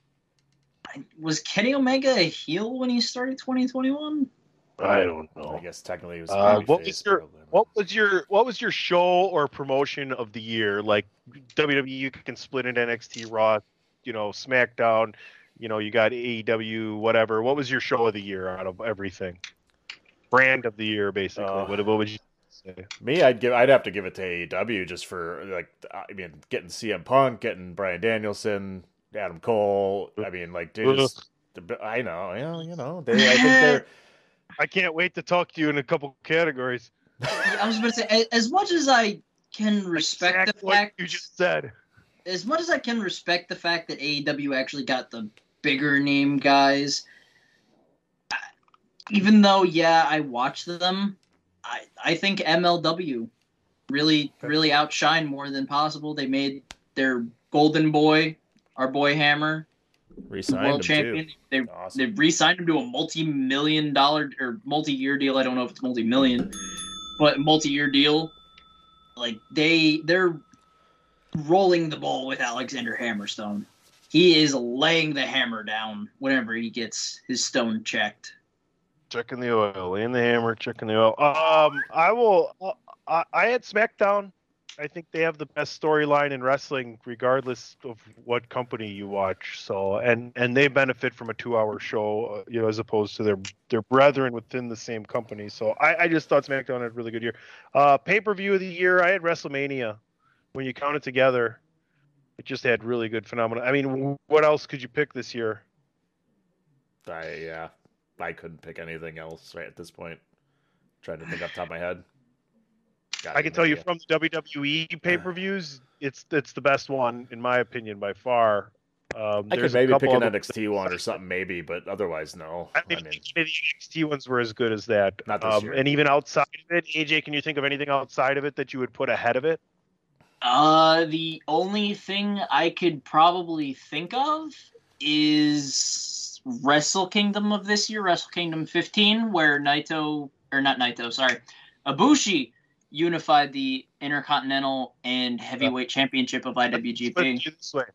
was Kenny Omega a heel when he started twenty twenty-one? I don't know. I guess technically it was. Uh, what was your what was your what was your show or promotion of the year? Like W W E, you can split into N X T, Raw, you know, SmackDown. You know, you got A E W, whatever. What was your show of the year out of everything? Brand of the year, basically. Uh, what, what would you say? Me, I'd give. I'd have to give it to A E W just for like. I mean, getting C M Punk, getting Bryan Danielson, Adam Cole. I mean, like, they just. I know, you know, you know. They, I think they're. I can't wait to talk to you in a couple categories. I was going to say, as much as I can respect exactly the fact what you just said, as much as I can respect the fact that A E W actually got the bigger name guys, even though yeah, I watched them, I I think M L W really really outshined more than possible. They made their golden boy, our boy Hammer, Re-signed world him champion. Too. They awesome. they re-signed him to a multi-million dollar or multi-year deal. I don't know if it's multi-million, but multi-year deal. Like they they're rolling the ball with Alexander Hammerstone. He is laying the hammer down whenever he gets his stone checked. Checking the oil, laying the hammer, checking the oil. Um, I will. Uh, I, I had SmackDown. I think they have the best storyline in wrestling, regardless of what company you watch. So, and and they benefit from a two-hour show, uh, you know, as opposed to their their brethren within the same company. So, I, I just thought SmackDown had a really good year. Uh, pay-per-view of the year, I had WrestleMania. When you count it together, it just had really good phenomena. I mean, what else could you pick this year? I yeah, I couldn't pick anything else right at this point. I'm trying to think off the top of my head. Got I can tell idea. you from the W W E pay-per-views, it's it's the best one in my opinion by far. Um, I could maybe pick an N X T one or something, maybe, but otherwise, no. I mean, I mean the N X T ones were as good as that. Not this um, year. And even outside of it, A J, can you think of anything outside of it that you would put ahead of it? Uh, the only thing I could probably think of is Wrestle Kingdom of this year, Wrestle Kingdom fifteen, where Naito, or not Naito, sorry, Ibushi unified the Intercontinental and Heavyweight Championship of I W G P. This way.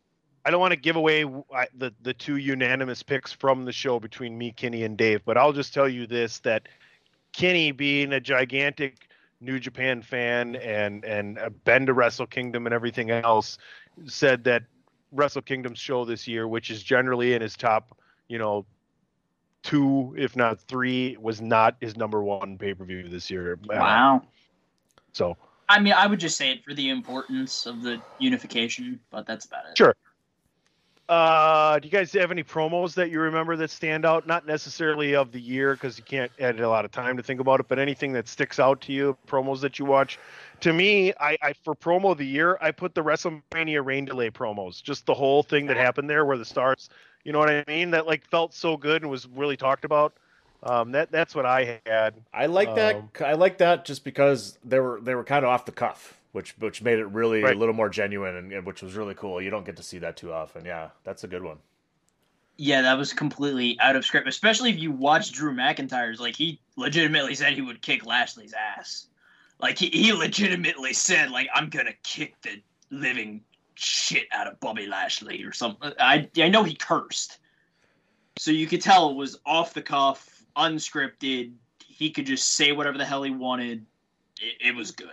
I don't want to give away I, the the two unanimous picks from the show between me, Kenny, and Dave, but I'll just tell you this: that Kenny, being a gigantic New Japan fan and and been to Wrestle Kingdom and everything else, said that Wrestle Kingdom's show this year, which is generally in his top, you know, two if not three, was not his number one pay per view this year. Wow. So. I mean, I would just say it for the importance of the unification, but that's about it. Sure. Uh, do you guys have any promos that you remember that stand out? Not necessarily of the year, because you can't add a lot of time to think about it, but anything that sticks out to you, promos that you watch. To me, I, I for promo of the year, I put the WrestleMania rain delay promos. Just the whole thing that happened there where the stars, you know what I mean? That like felt so good and was really talked about. Um, that that's what I had. I like um, that. I like that just because they were they were kind of off the cuff, which which made it really Right. a little more genuine, and, and which was really cool. You don't get to see that too often. Yeah, that's a good one. Yeah, that was completely out of script, especially if you watch Drew McIntyre's. Like, he legitimately said he would kick Lashley's ass. Like, he, he legitimately said, like, I'm going to kick the living shit out of Bobby Lashley or something. I, I know he cursed. So you could tell it was off the cuff, unscripted. He could just say whatever the hell he wanted. It, it was good.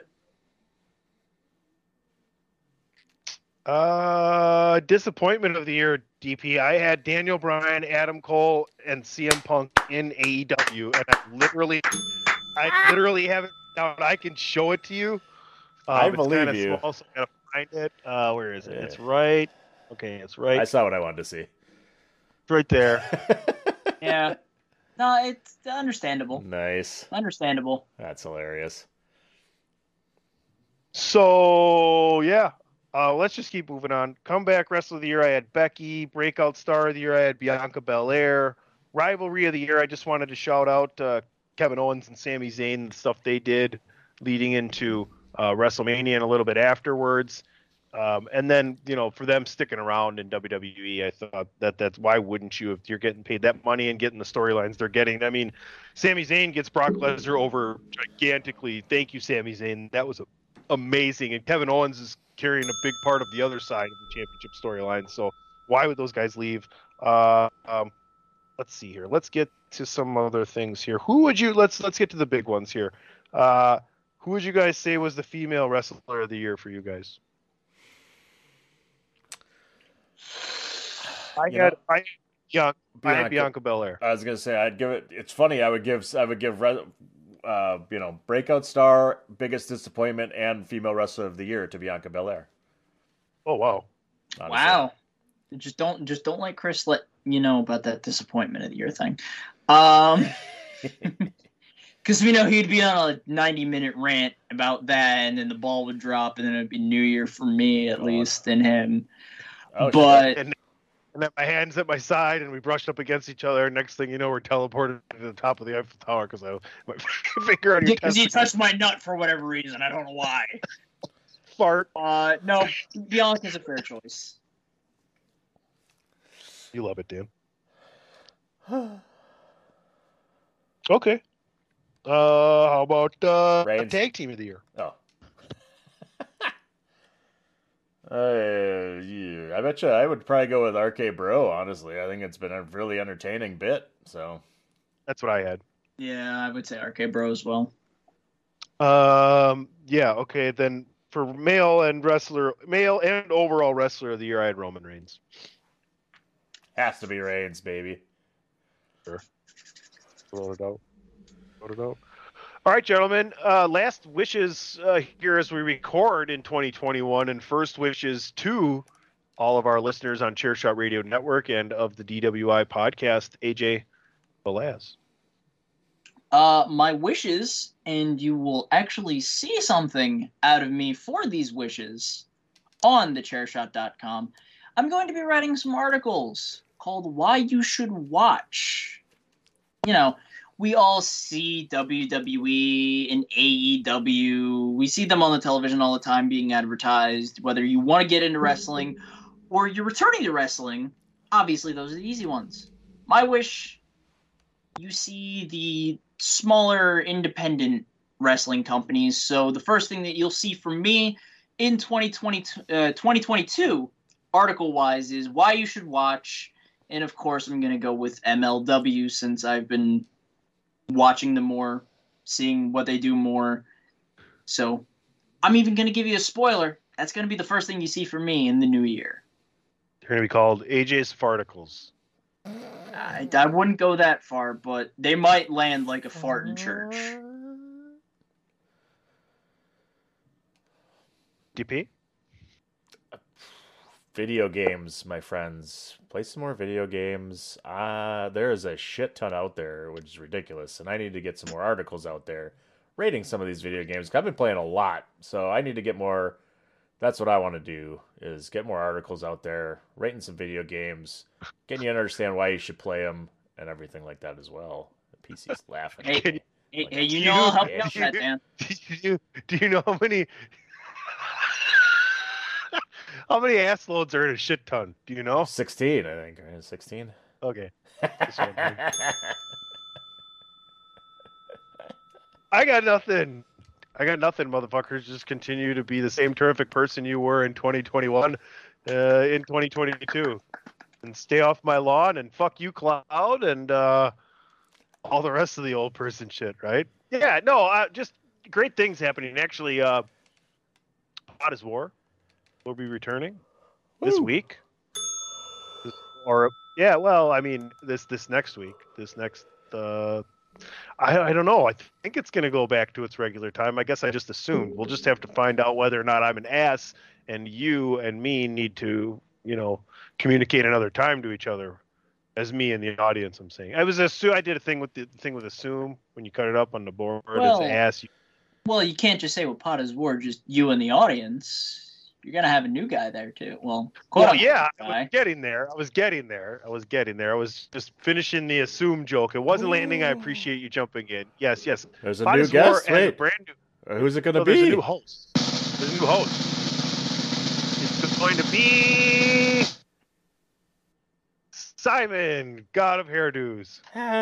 Uh, disappointment of the year, D P. I had Daniel Bryan, Adam Cole, and C M Punk in A E W, and I literally, I literally have it down. I can show it to you. Um, I it's believe kinda you. Small, so I gotta find it. Uh, where is it? Yeah. It's right. Okay, it's right. I saw what I wanted to see. It's right there. Yeah. No, it's understandable. Nice. Understandable. That's hilarious. So yeah, uh, let's just keep moving on. Comeback Wrestler of the Year, I had Becky. Breakout Star of the Year, I had Bianca Belair. Rivalry of the Year, I just wanted to shout out uh, Kevin Owens and Sami Zayn and the stuff they did leading into uh, WrestleMania and a little bit afterwards. Um, and then, you know, for them sticking around in W W E, I thought that that's why wouldn't you, if you're getting paid that money and getting the storylines they're getting. I mean, Sami Zayn gets Brock Lesnar over gigantically. Thank you, Sami Zayn. That was amazing. And Kevin Owens is carrying a big part of the other side of the championship storyline. So why would those guys leave? Uh, um, let's see here. Let's get to some other things here. Who would you, let's, let's get to the big ones here. Uh, who would you guys say was the female wrestler of the year for you guys? I You had know, I, Bianca, I Bianca. had Bianca Belair. I was gonna say I'd give it. It's funny. I would give. I would give. Re- Uh, you know, breakout star, biggest disappointment, and female wrestler of the year to Bianca Belair. Oh wow! Honestly. Wow. Just don't just don't let Chris let you know about that disappointment of the year thing. Um, because we know he'd be on a ninety minute rant about that, and then the ball would drop, and then it'd be New Year for me at God. least, and him. Oh, but And, and then my hands at my side, and we brushed up against each other. Next thing you know, we're teleported to the top of the Eiffel Tower because I my finger on your because you testicle. touched my nut for whatever reason, I don't know why. Fart. Uh, no, Bianca's a fair choice. You love it, Dan. Okay. Uh, how about uh, Reigns. tag team of the year? Oh. Uh, yeah, I bet you I would probably go with R K Bro, honestly. I think it's been a really entertaining bit, so. That's what I had. Yeah, I would say R K Bro as well. Um. Yeah. Okay. Then for male and wrestler, male and overall wrestler of the year, I had Roman Reigns. Has to be Reigns, baby. Sure. Without a doubt. Without a doubt. All right, gentlemen. Uh, last wishes uh, here as we record in twenty twenty-one, and first wishes to all of our listeners on Chairshot Radio Network and of the D W I podcast. A J Velaz. Uh, my wishes, and you will actually see something out of me for these wishes on the chairshot dot com. I'm going to be writing some articles called Why You Should Watch. You know, we all see W W E and A E W. We see them on the television all the time being advertised. Whether you want to get into wrestling or you're returning to wrestling, obviously those are the easy ones. My wish, you see the smaller independent wrestling companies. So the first thing that you'll see from me in twenty twenty, uh, twenty twenty-two article-wise is why you should watch, and of course I'm going to go with M L W since I've been watching them more, seeing what they do more. So I'm even going to give you a spoiler. That's going to be the first thing you see from me in the new year. They're going to be called A J's Farticles. I, I wouldn't go that far, but they might land like a fart in church. D P? Video games, my friends. Play some more video games. Uh, there is a shit ton out there, which is ridiculous, and I need to get some more articles out there rating some of these video games. I've been playing a lot, so I need to get more. That's what I want to do, is get more articles out there, rating some video games, getting you to understand why you should play them, and everything like that as well. The P C's laughing. Hey, at me. hey, Like hey, a you know I'll help you kid. out with that, Dan. Do you, do you know how many how many ass loads are in a shit ton? Do you know? sixteen, I think. Right? sixteen? Okay. Just wondering. I got nothing. I got nothing, motherfuckers. Just continue to be the same terrific person you were in twenty twenty-one, uh, in twenty twenty-two. And stay off my lawn and fuck you, Cloud, and uh, all the rest of the old person shit, right? Yeah, no, uh, just great things happening. Actually, uh, Pot is War will be returning this Woo. week. This- or, yeah, well, I mean, this this next week. This next... Uh, I, I don't know. I think it's going to go back to its regular time. I guess I just assumed. We'll just have to find out whether or not I'm an ass and you and me need to, you know, communicate another time to each other as me and the audience, I'm saying. I was assume I did a thing with the thing with assume when you cut it up on the board Well, as ass. You, Well, you can't just say with Pot is War, just you and the audience. You're going to have a new guy there, too. Well, quote well, unquote yeah, I guy. was getting there. I was getting there. I was getting there. I was just finishing the assume joke. It wasn't landing. I appreciate you jumping in. Yes, yes. There's a Pot new is War guest? and a Wait. brand new. Uh, Who's it going to No, be? there's a new host. There's a new host. It's going to be Simon, God of Hairdos.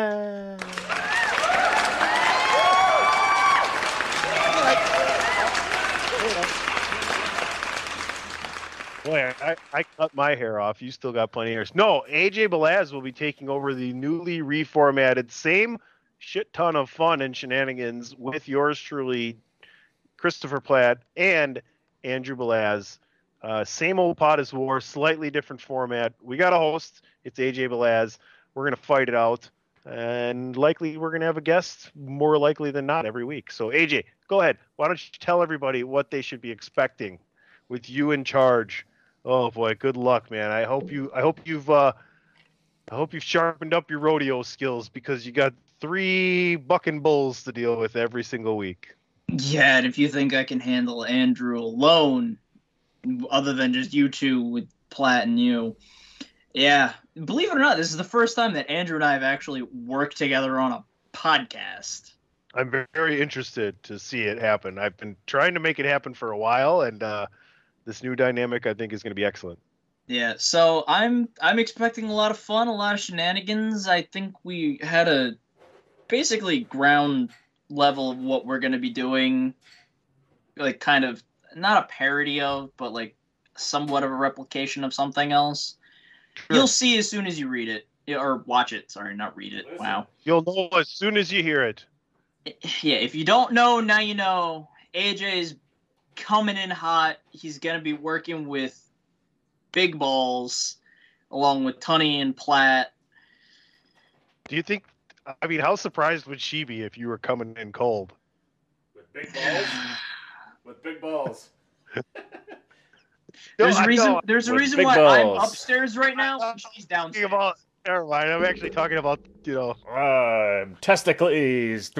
Boy, I, I cut my hair off. You still got plenty of hairs. No, A J Balaz will be taking over the newly reformatted, same shit ton of fun and shenanigans with yours truly, Christopher Platt and Andrew Balaz. Uh, same old Pot is War, slightly different format. We got a host. It's A J Balaz. We're going to fight it out. And likely we're going to have a guest, more likely than not, every week. So, A J, go ahead. Why don't you tell everybody what they should be expecting with you in charge? Oh boy, good luck, man. I hope you I hope you've uh I hope you've sharpened up your rodeo skills, because you got three bucking bulls to deal with every single week. Yeah, and if you think I can handle Andrew alone, other than just you two with Platt and you, yeah. Believe it or not, this is the first time that Andrew and I have actually worked together on a podcast. I'm very, very interested to see it happen. I've been trying to make it happen for a while, and uh, this new dynamic I think is going to be excellent. Yeah, so I'm I'm expecting a lot of fun, a lot of shenanigans. I think we had a basically ground level of what we're going to be doing, like kind of not a parody of, but like somewhat of a replication of something else. Sure. You'll see as soon as you read it or watch it. Sorry, not read it. Wow. You'll know as soon as you hear it. Yeah, if you don't know, now you know. A J's coming in hot. He's going to be working with Big Balls along with Tunney and Platt. Do you think, I mean, how surprised would she be if you were coming in cold? With big balls? With big balls. There's No, a I reason. know. There's a With reason big why balls. I'm upstairs right now. And she's Talking downstairs. about, never mind, I'm actually talking about, you know, Um, testicles.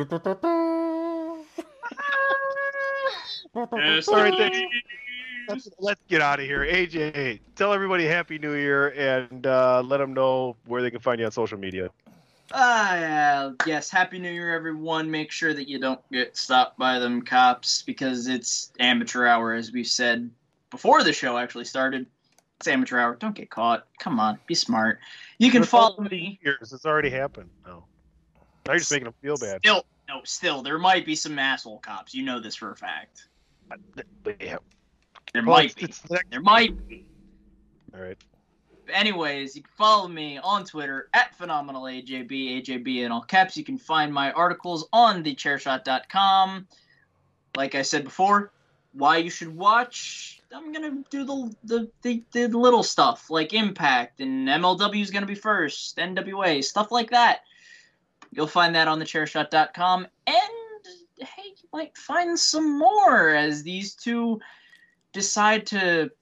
Yes, All right, then. Let's, let's get out of here. A J, tell everybody Happy New Year, and uh, let them know where they can find you on social media. Uh, yes, Happy New Year, everyone. Make sure that you don't get stopped by them cops, because it's amateur hour, as we said before the show actually started. It's amateur hour. Don't get caught. Come on, be smart. You can For follow so many me. years, it's already happened. No. Now you're just making them feel bad. Still, no, still, there might be some asshole cops. You know this for a fact. But, yeah. There Well, might it's- be. it's the next- There might be. All right. Anyways, you can follow me on Twitter at phenomenal A J B, A J B in all caps. You can find my articles on the chair shot dot com. Like I said before, why you should watch, I'm going to do the, the, the, the little stuff like Impact, and M L W is going to be first, N W A, stuff like that. You'll find that on the chair shot dot com. And, hey, you might find some more as these two decide to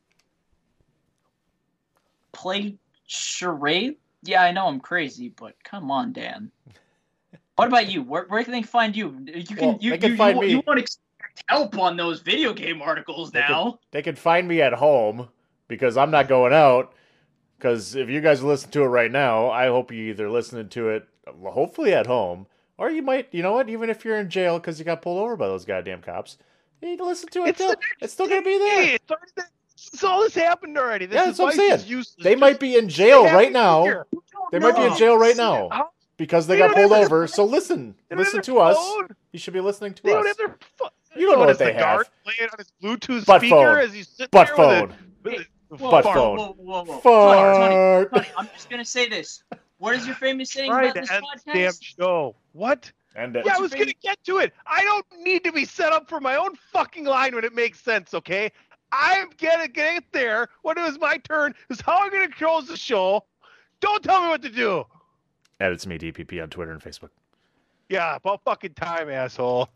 play charade. Yeah, I know I'm crazy, but come on, Dan. What about you? Where, where can they find you? You can Well, you they can you, find you, me- you want to expect help on those video game articles They now. can, they can find me at home because I'm not going out. Because if you guys listen to it right now, I hope you either listening to it, hopefully at home, or you might, you know what, even if you're in jail because you got pulled over by those goddamn cops, you need to listen to it. It's, still, it's still going to be there. It's already there. So all this happened already. This Yeah, that's what I'm advice is saying. useless. They Just might be in jail stay right happy now. here. They might be in No. jail right now How- because they They got don't pulled have over. their- So listen, they don't listen have to their us. phone. You should be listening to They us. don't have their phone. You don't know what is they the guard have. playing on his Bluetooth Butt speaker phone. as he's sitting Butt there phone. with a, with a Whoa, Butt whoa, phone. Whoa, whoa, whoa. Fart. Tony, Tony, I'm just going to say this. What is your famous saying trying about to this end this damn podcast? show. What? And uh, Yeah, I your was going to get to it. I don't need to be set up for my own fucking line when it makes sense, okay? I'm going to get there when it was my turn. This is how I'm going to close the show. Don't tell me what to do. and it's me, D P P, on Twitter and Facebook. Yeah, about fucking time, asshole.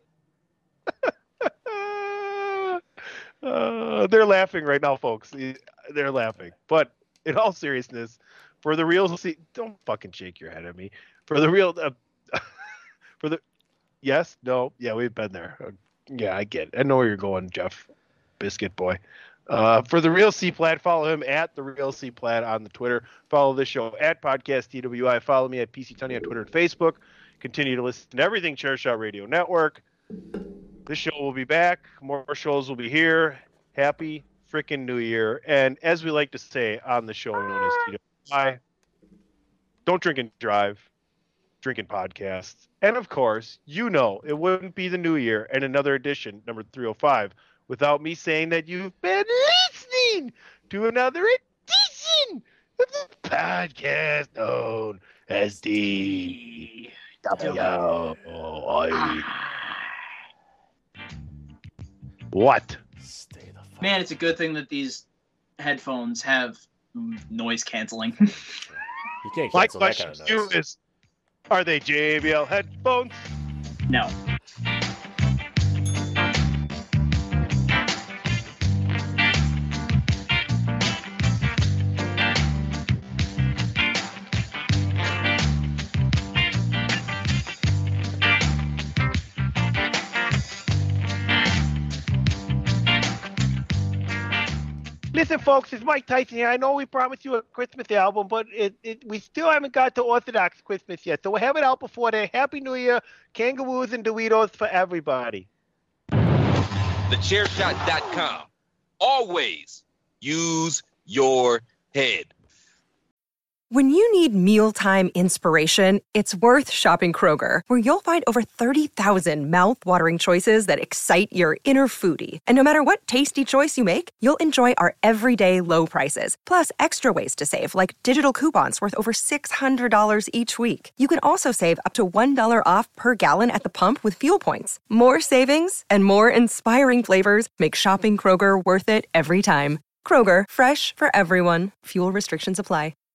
uh, they're laughing right now, folks. They're laughing. But in all seriousness, for the real, see, don't fucking shake your head at me. For the real, uh, for the, yes, no, yeah, we've been there. Uh, yeah, I get it. I know where you're going, Jeff, Biscuit Boy. Uh, for the Real C Plaid, follow him at the Real C Plaid on the Twitter. Follow this show at Podcast T W I. Follow me at P C Tunney on Twitter and Facebook. Continue to listen to everything Chairshot Radio Network. This show will be back. More shows will be here. Happy freaking New Year. And as we like to say on the show known as T W I, don't drink and drive. Drink and podcast. And of course, you know it wouldn't be the New Year and another edition, number three oh five, without me saying that you've been listening to another edition of the podcast known as the W I. What? Man, it's a good thing that these headphones have mm, noise canceling. You can't My cancel that question kind of to you noise. is, are they J B L headphones? No. Listen, folks, it's Mike Tyson here. I know we promised you a Christmas album, but it, it we still haven't got to Orthodox Christmas yet. So we'll have it out before then. Happy New Year, kangaroos and Doritos for everybody. the chair shot dot com. Always use your head. When you need mealtime inspiration, it's worth shopping Kroger, where you'll find over thirty thousand mouth-watering choices that excite your inner foodie. And no matter what tasty choice you make, you'll enjoy our everyday low prices, plus extra ways to save, like digital coupons worth over six hundred dollars each week. You can also save up to one dollar off per gallon at the pump with fuel points. More savings and more inspiring flavors make shopping Kroger worth it every time. Kroger, fresh for everyone. Fuel restrictions apply.